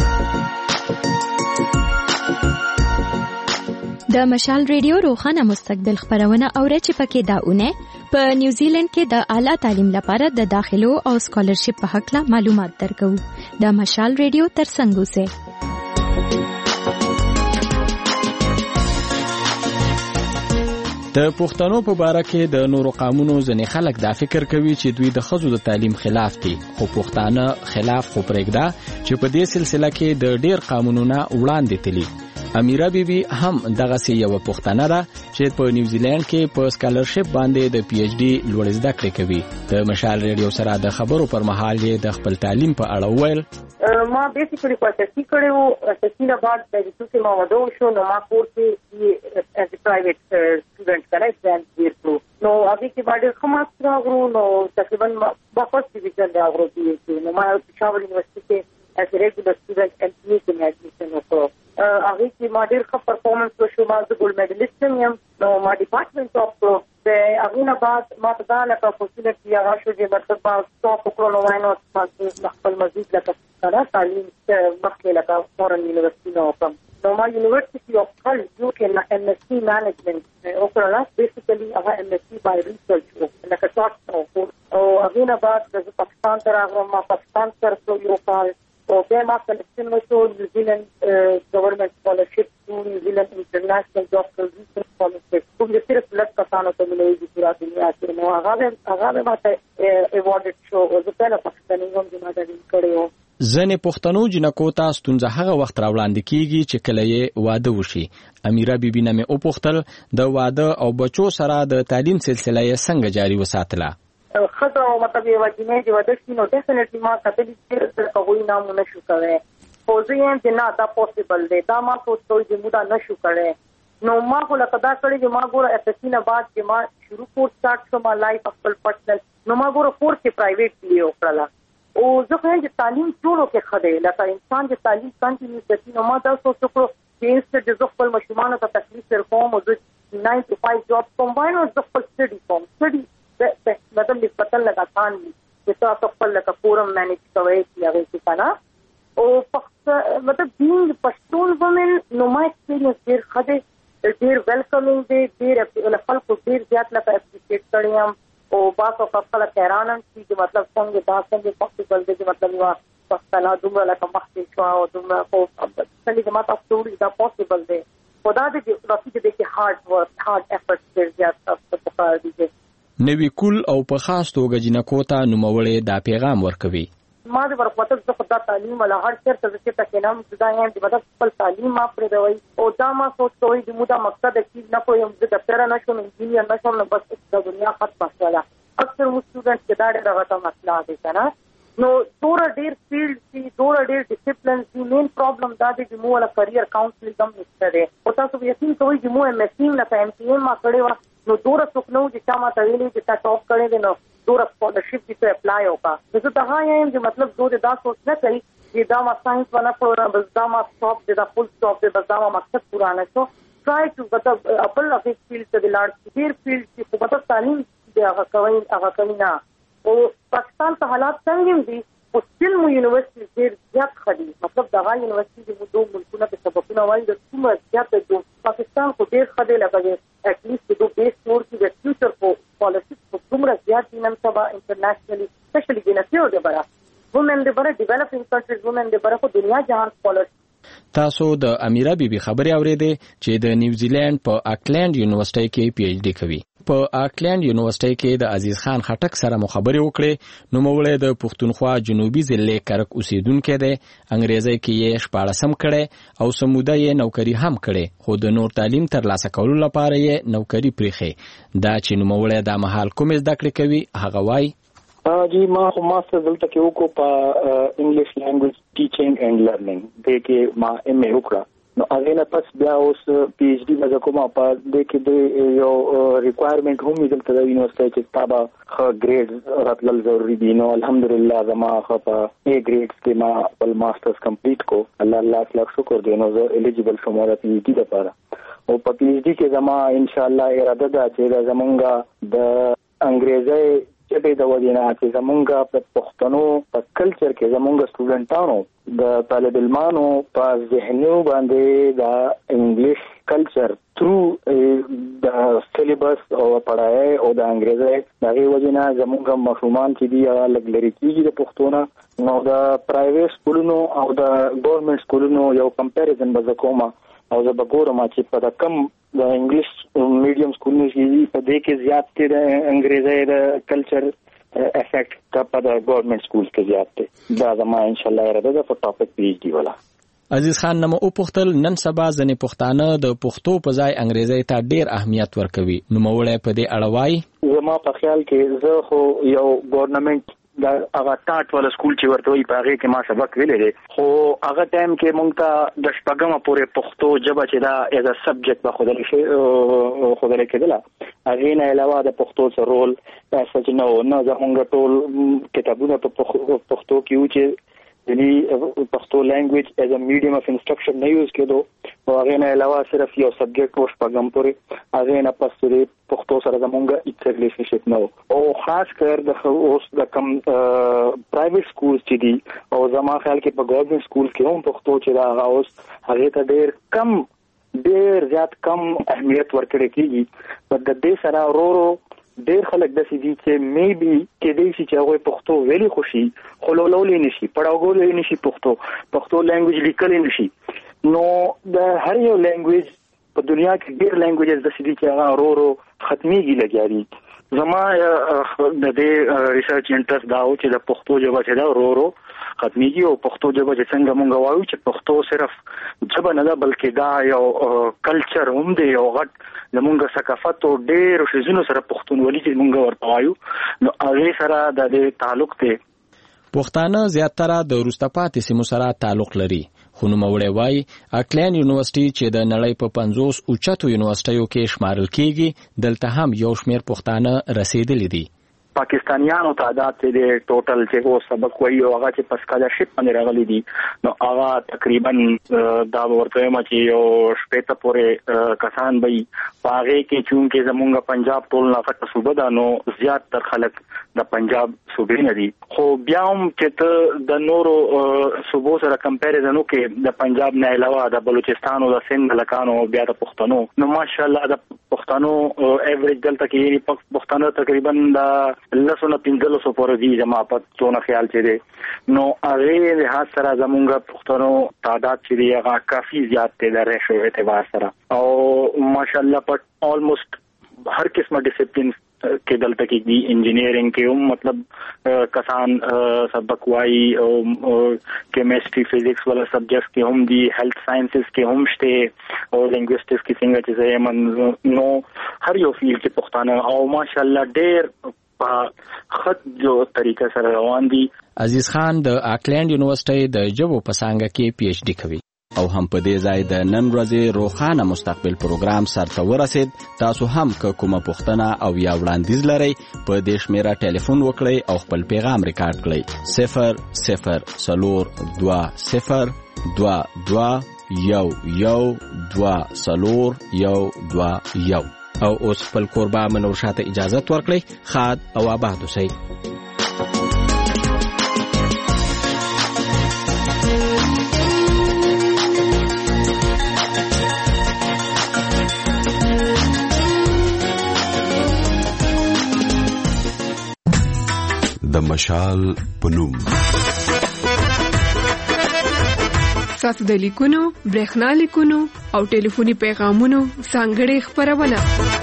د مشال ریډیو روخانه مستقبل خبرونه اوره چې پکې داونه په نیوزیلند کې د اعلی تعلیم لپاره د داخلو او سکالرشپ په حق لا معلومات درکو. د مشال ریډیو ترڅنګ اوسه. د پښتنو په باره کې د نورو قومونو ځنې خلک دا فکر کوي چې دوی د ښځو د تعلیم خلاف دي خو پښتانه خلاف خو پرېږده چې په دې سلسله کې د ډېر قانونونو وړاندې تلي. امیره بیبي هم دغه سی یو پښتنه ده چې په نیوزیلند کې په سکالرشپ باندې د پی ایچ ډي لوړ زده کړې کوي. د مشال ریډیو سره د خبرو پر مهال یې د خپل تعلیم په اړه وویل ما بیسیکلی کوټه کړو اساسینه بعد د چې ما ودو شو نو ما کورس as a private student کړای ځان نو هغه کې باندې کومه راغرو نو تقریبا په فرست ډیویژن راغرو نو ما پېښور یونیورسيټي کې as a regular student and making admission وکړو. هغه کې ما ډېر ښه پرفارمنس وشو ما د ګولډ میډلیسټ یم نو ما ډپارټمنټ ټاپ کړو د هغه نه بعد ما ته دا لکه اپورچونټي هغه شو چې مطلب ما ټاپ کړو نو وای نو ما خپل مزید لکه سره تعلیم مخکې لکه فورن یونیورسيټي نو کوم نو ما یونیورسيټي اف کل یو کې ام ایس سی مینجمنت وکړل بیسیکلی هغه ام ایس سی بای ریسرچ لکه شارټ او هغه نه بعد د پاکستان ته راغلم ما پاکستان سره یو کال او بیا ما سلیکشن وشو نیوزیلند گورنمنٹ اسکالرشپ ټو نیوزیلند انټرنیشنل ډاکټر ریسرچ اسکالرشپ کوم د صرف لږ کسانو ته ملوي پورا دنیا کې نو هغه ماته ایوارډ شو او زه په پاکستان هم د ماده کړو. ځنې پښتنو جنکو ته ستونزه هغه وخت راوړاندې کیږي چې کله یې واده وشي. امیره بیبي نه مې وپوښتل د واده او بچو سره د تعلیم سلسله یې څنګه جاري وساتله. خطر او مطلب یو وجنه دی ودښتي نو ډیفینټلی ما کتلی چې کوی نام نشو کوي خو زه یم چې نه دا پوسیبل دی دا ما سوچوي چې مودا نشو کړي نو ما خو لکه دا کړی چې ما ګوره اپسینه بعد چې ما شروع کورس سٹارټ شو ما لایف خپل پرسنل نو ما ګوره کورس کې پرایویټ لیو کړلا او زه خو چې تعلیم ټولو کې خده لکه انسان چې تعلیم کنټینیو کوي نو ما دا سوچ کړو چې د خپل مشمانو ته تکلیف سر کوم او 9 to 5 جاب کومباین او خپل سټډي مطلب نسبتاً لگا خان چې تاسو خپل لکه فورم مینیج کوئ چې هغه څه کنه او مطلب بینګ پښتون وومن نو ما ایکسپیرینس ډیر خده ډیر ویلکمینګ دی ډیر خلکو ډیر زیات لکه اپریشیټ کړی هم او باسو خپل کیرانن چې مطلب څنګه دا څنګه پوسیبل دی چې مطلب یو پښتنه دومره لکه مخکې شو او دومره خو څنګه ما تاسو ته دا پوسیبل دی خدا دې رافي دې کې هارد افورټ ډیر زیات تاسو په کار دي. نوی کول او په خاص توګه جنکو ته نوموړې دا پیغام ورکوي. ما د ورکوټل څخه خدای تعلیم ولا هر چیرته چې تاسو نام زدا یم چې مطلب خپل تعلیم ما پرې دوی او دا ما سوچوي چې مودا مقصد کې نه کوم د ډاکټر نه شوم انجینیر نه شوم بس د دنیا ختمه شوه. اکثر مو سټوډنټ کې دا ډېر راغته مسله ده کنه نو دوره ډیر فیلډ دي، دوره ډیر ډیسپلن دي. مین پرابلم دا دی چې موږ له کریئر کاونسلینګ هم نشته دی. او تاسو به یقین کوئ چې موږ MSc نه په MTM ما کړې وه، نو دوره څوک نه و چې چا ماته ویلي چې تا ټاپ کړی دی، نو دوره اسکالرشپ چې ته اپلای وکړه. نو زه دغه یم چې مطلب دو دا سوچ نه کوي چې دا ما ساينس ونه کړو، بس دا ما سټاپ دی، دا فل سټاپ دی، بس دا ما مقصد پورا نه شو. ټرای ټو مطلب خپل افیس فیلډ ته لاړ، ډیر فیلډ چې مطلب تعلیم دی هغه کوي نه. او پاکستان ته حالات څنګه دي، او سټیل مو یونیورسيټي ډیر زیات خدي، مطلب دغه یونیورسيټي د دوه ملکونو په سببونو وایي د څومره زیات د پاکستان خو ډیر خدي لګي. at least the base course is the future for policies for څومره زیات نن سبا internationally especially د نسیو د برا women د برا developing countries women د برا په دنیا جهان scholars. تاسو د امیره بیبي خبري اورېدې چې د نیوزیلند په آکلند یونیورسيټي کې پی ایچ ډي کوي. په آکلند یونیورسيټي کې د عزیز خان خټک سره مخابره وکړې. نو موږ د پښتونخوا جنوبي ضلع کرک اوسیدونکو دی، انګریزي کې یې 14 کړي او سموده یې نوکری هم کړي، خو د نور تعلیم ترلاسه کولو لپاره یې نوکری پریخي. دا چې نو موږ د محل کوم زده کړې کوي هغه وای جی ما خو ماستر دلته کې وکړو په انګلیش لینګویج ټیچینګ اینڈ لرنینګ، دې کې ما MA وکړه. نو هغه نه پس بیا اوس پی ایچ ډي مزه کومه په دې کې د یو ریکوایرمنٹ هم دلته د یونیورسيټي چې تابع خ ګریډ راتلل ضروری دي. نو الحمدلله زما خ په A ګریډز کې ما خپل ماسترز کمپلیټ کو، الله لاکھ شکر دی. نو زه الیجیبل شوم د پی ایچ ډي لپاره. او په پی ایچ ډي کې زما ان شاء الله اراده ده چې زمونږ د انګریزي چې د ودینه چې زمونږ په پښتنو په کلچر کې زمونږ سټوډنټانو د طالب علمانو په ذهنو باندې د انګلیش کلچر تھرو د سلیبس او پڑھائی او د انګریزي دغه وجنه زمونږ مفهومان چې دی لګلري کیږي د پښتونه. نو د پرایویټ سکولونو او د ګورنمنت سکولونو یو کمپیریزن به کومه او زه به ګورم چې په کم د انګلیش میډیم سکولونو کې په دې کې زیات دی د انګریزي د کلچر افیکټ کا په د ګورنمنت سکولز کې زیات دی. دا زما ان شاء الله اراده ده په ټاپک پی ایچ ډي والا. عزیز خان نو او پختل نن سبا ځنې پښتانه د پښتو په ځای انګریزي ته ډیر اهمیت ورکوي. نو موړې په دې اړه وای زما په خیال کې زه خو یو ګورنمنت دا هغه ټاټ ولا سکول چې ورته وي په هغه کې ما سبق ویلې دي، خو هغه ټایم کې مونږ ته د شپږمه پورې پښتو ژبه چې دا ایز ا سبجیکټ به خودل شي خودل کېدله. هغه نه علاوه د پښتو سره رول تاسو چې نو زمونږ ټول کتابونه په پښتو کې و چې یعنی پښتو لینګویج ایز ا میډیم اف انسټرکشن نه یوز کېدو. او هغه نه علاوه صرف یو سبجیکټ و شپږم پورې هغه نه پسې پښتو سره زمونږ هیڅ ریلیشنشپ نه او خاص کر د اوس د کم پرایویټ سکولز چې دي او زما خیال کې په ګورنمنت سکول کې هم پښتو چې دا اوس هغه ته ډیر زیات کم اهمیت ورکړل کیږي. په د دې سره ورو ډیر خلک د سې دي چې میبي کې دې چې هغه پښتو ویلي خوشي خلولولې نشي پړاوګولې نشي پښتو لینګویج لیکل نشي. نو د هر یو لینګویج په دنیا کې ډیر لینګویجز د سې دي چې هغه ورو ختميږي لګیاري. زما د دې ریسرچ انټرست دا و چې د پښتو ژبه چې دا ورو ختميږي او پښتو ژبه چې څنګه مونږ وایو چې پښتو صرف ژبه نه ده بلکې دا یو کلچر هم دی، یو غټ زمونږ ثقافت او ډېر شیزونو سره پښتونولي چې مونږ ورته وایو نو هغه سره د دې تعلق دی. پښتانه زیاتره د وروسته پاتې سیمو سره تعلق لري. خو نو موړې وای آکلند یونیورسيټي چې د نړۍ په 50 اوچتو یونیورسيټیو کې شمارل کیږي دلته هم یو شمېر پښتانه رسیدلي دي. پاکستانیانو تعداد چې ټوټل چې هو سبق وایي او هغه چې په سکالرشپ باندې راغلي دي نو هغه تقریبا دا ورته ما چې یو شپږ پورې کسان به پاغه کې چونکه زمونږ پنجاب ټول نه فټ صوبه ده نو زیات تر خلک د پنجاب صوبې نه دي. خو بیا هم چې ته د نورو صوبو سره کمپیریزن وکې د پنجاب نه علاوه د بلوچستان او د سند لکانو بیا د پښتنو نو ماشاءالله د پښتنو ایوریج دلته کې پښتنو تقریبا د لسونه 1500 پورې دي زما په څونه خیال چي دي. نو هغه له سره زمونږ پښتنو تعداد چې دی هغه کافي زیات دی د ریشو اعتبار سره او ماشاءالله په آلموست هر قسمه ډیسپلین کې دلته کې دی انجینیرینګ کې هم مطلب کسان سبق وایي او کیمستري فزکس ولا سبجیکټس کې هم دی، هیلث ساينسز کې هم شته او لینګویسټکس کې څنګه چې زمون نو هر یو فیلډ کې پښتانه او ماشاءالله ډېر په خط جو طریقه سره روان دي. عزیز خان د آکلند یونیورسيټي د ژبو په څانګه کې پی ایچ ډي کوي او هم په دې ځای د نن ورځې روښانه مستقبل پروګرام سرته ورسید. تاسو هم که کومه پوښتنه او یا وړاندیز لرئ په دې شمیره ټلیفون وکړئ او خپل پیغام ریکارډ کړئ 00420211201 او اوس خپل کوربه منور شاته اجازه ورکړئ. خاد او آباد اوسئ. د مشال پنوم تاسو د لیکونو، برېښنا لیکونو او ټلیفوني پیغامونو ځانګړې خبرونه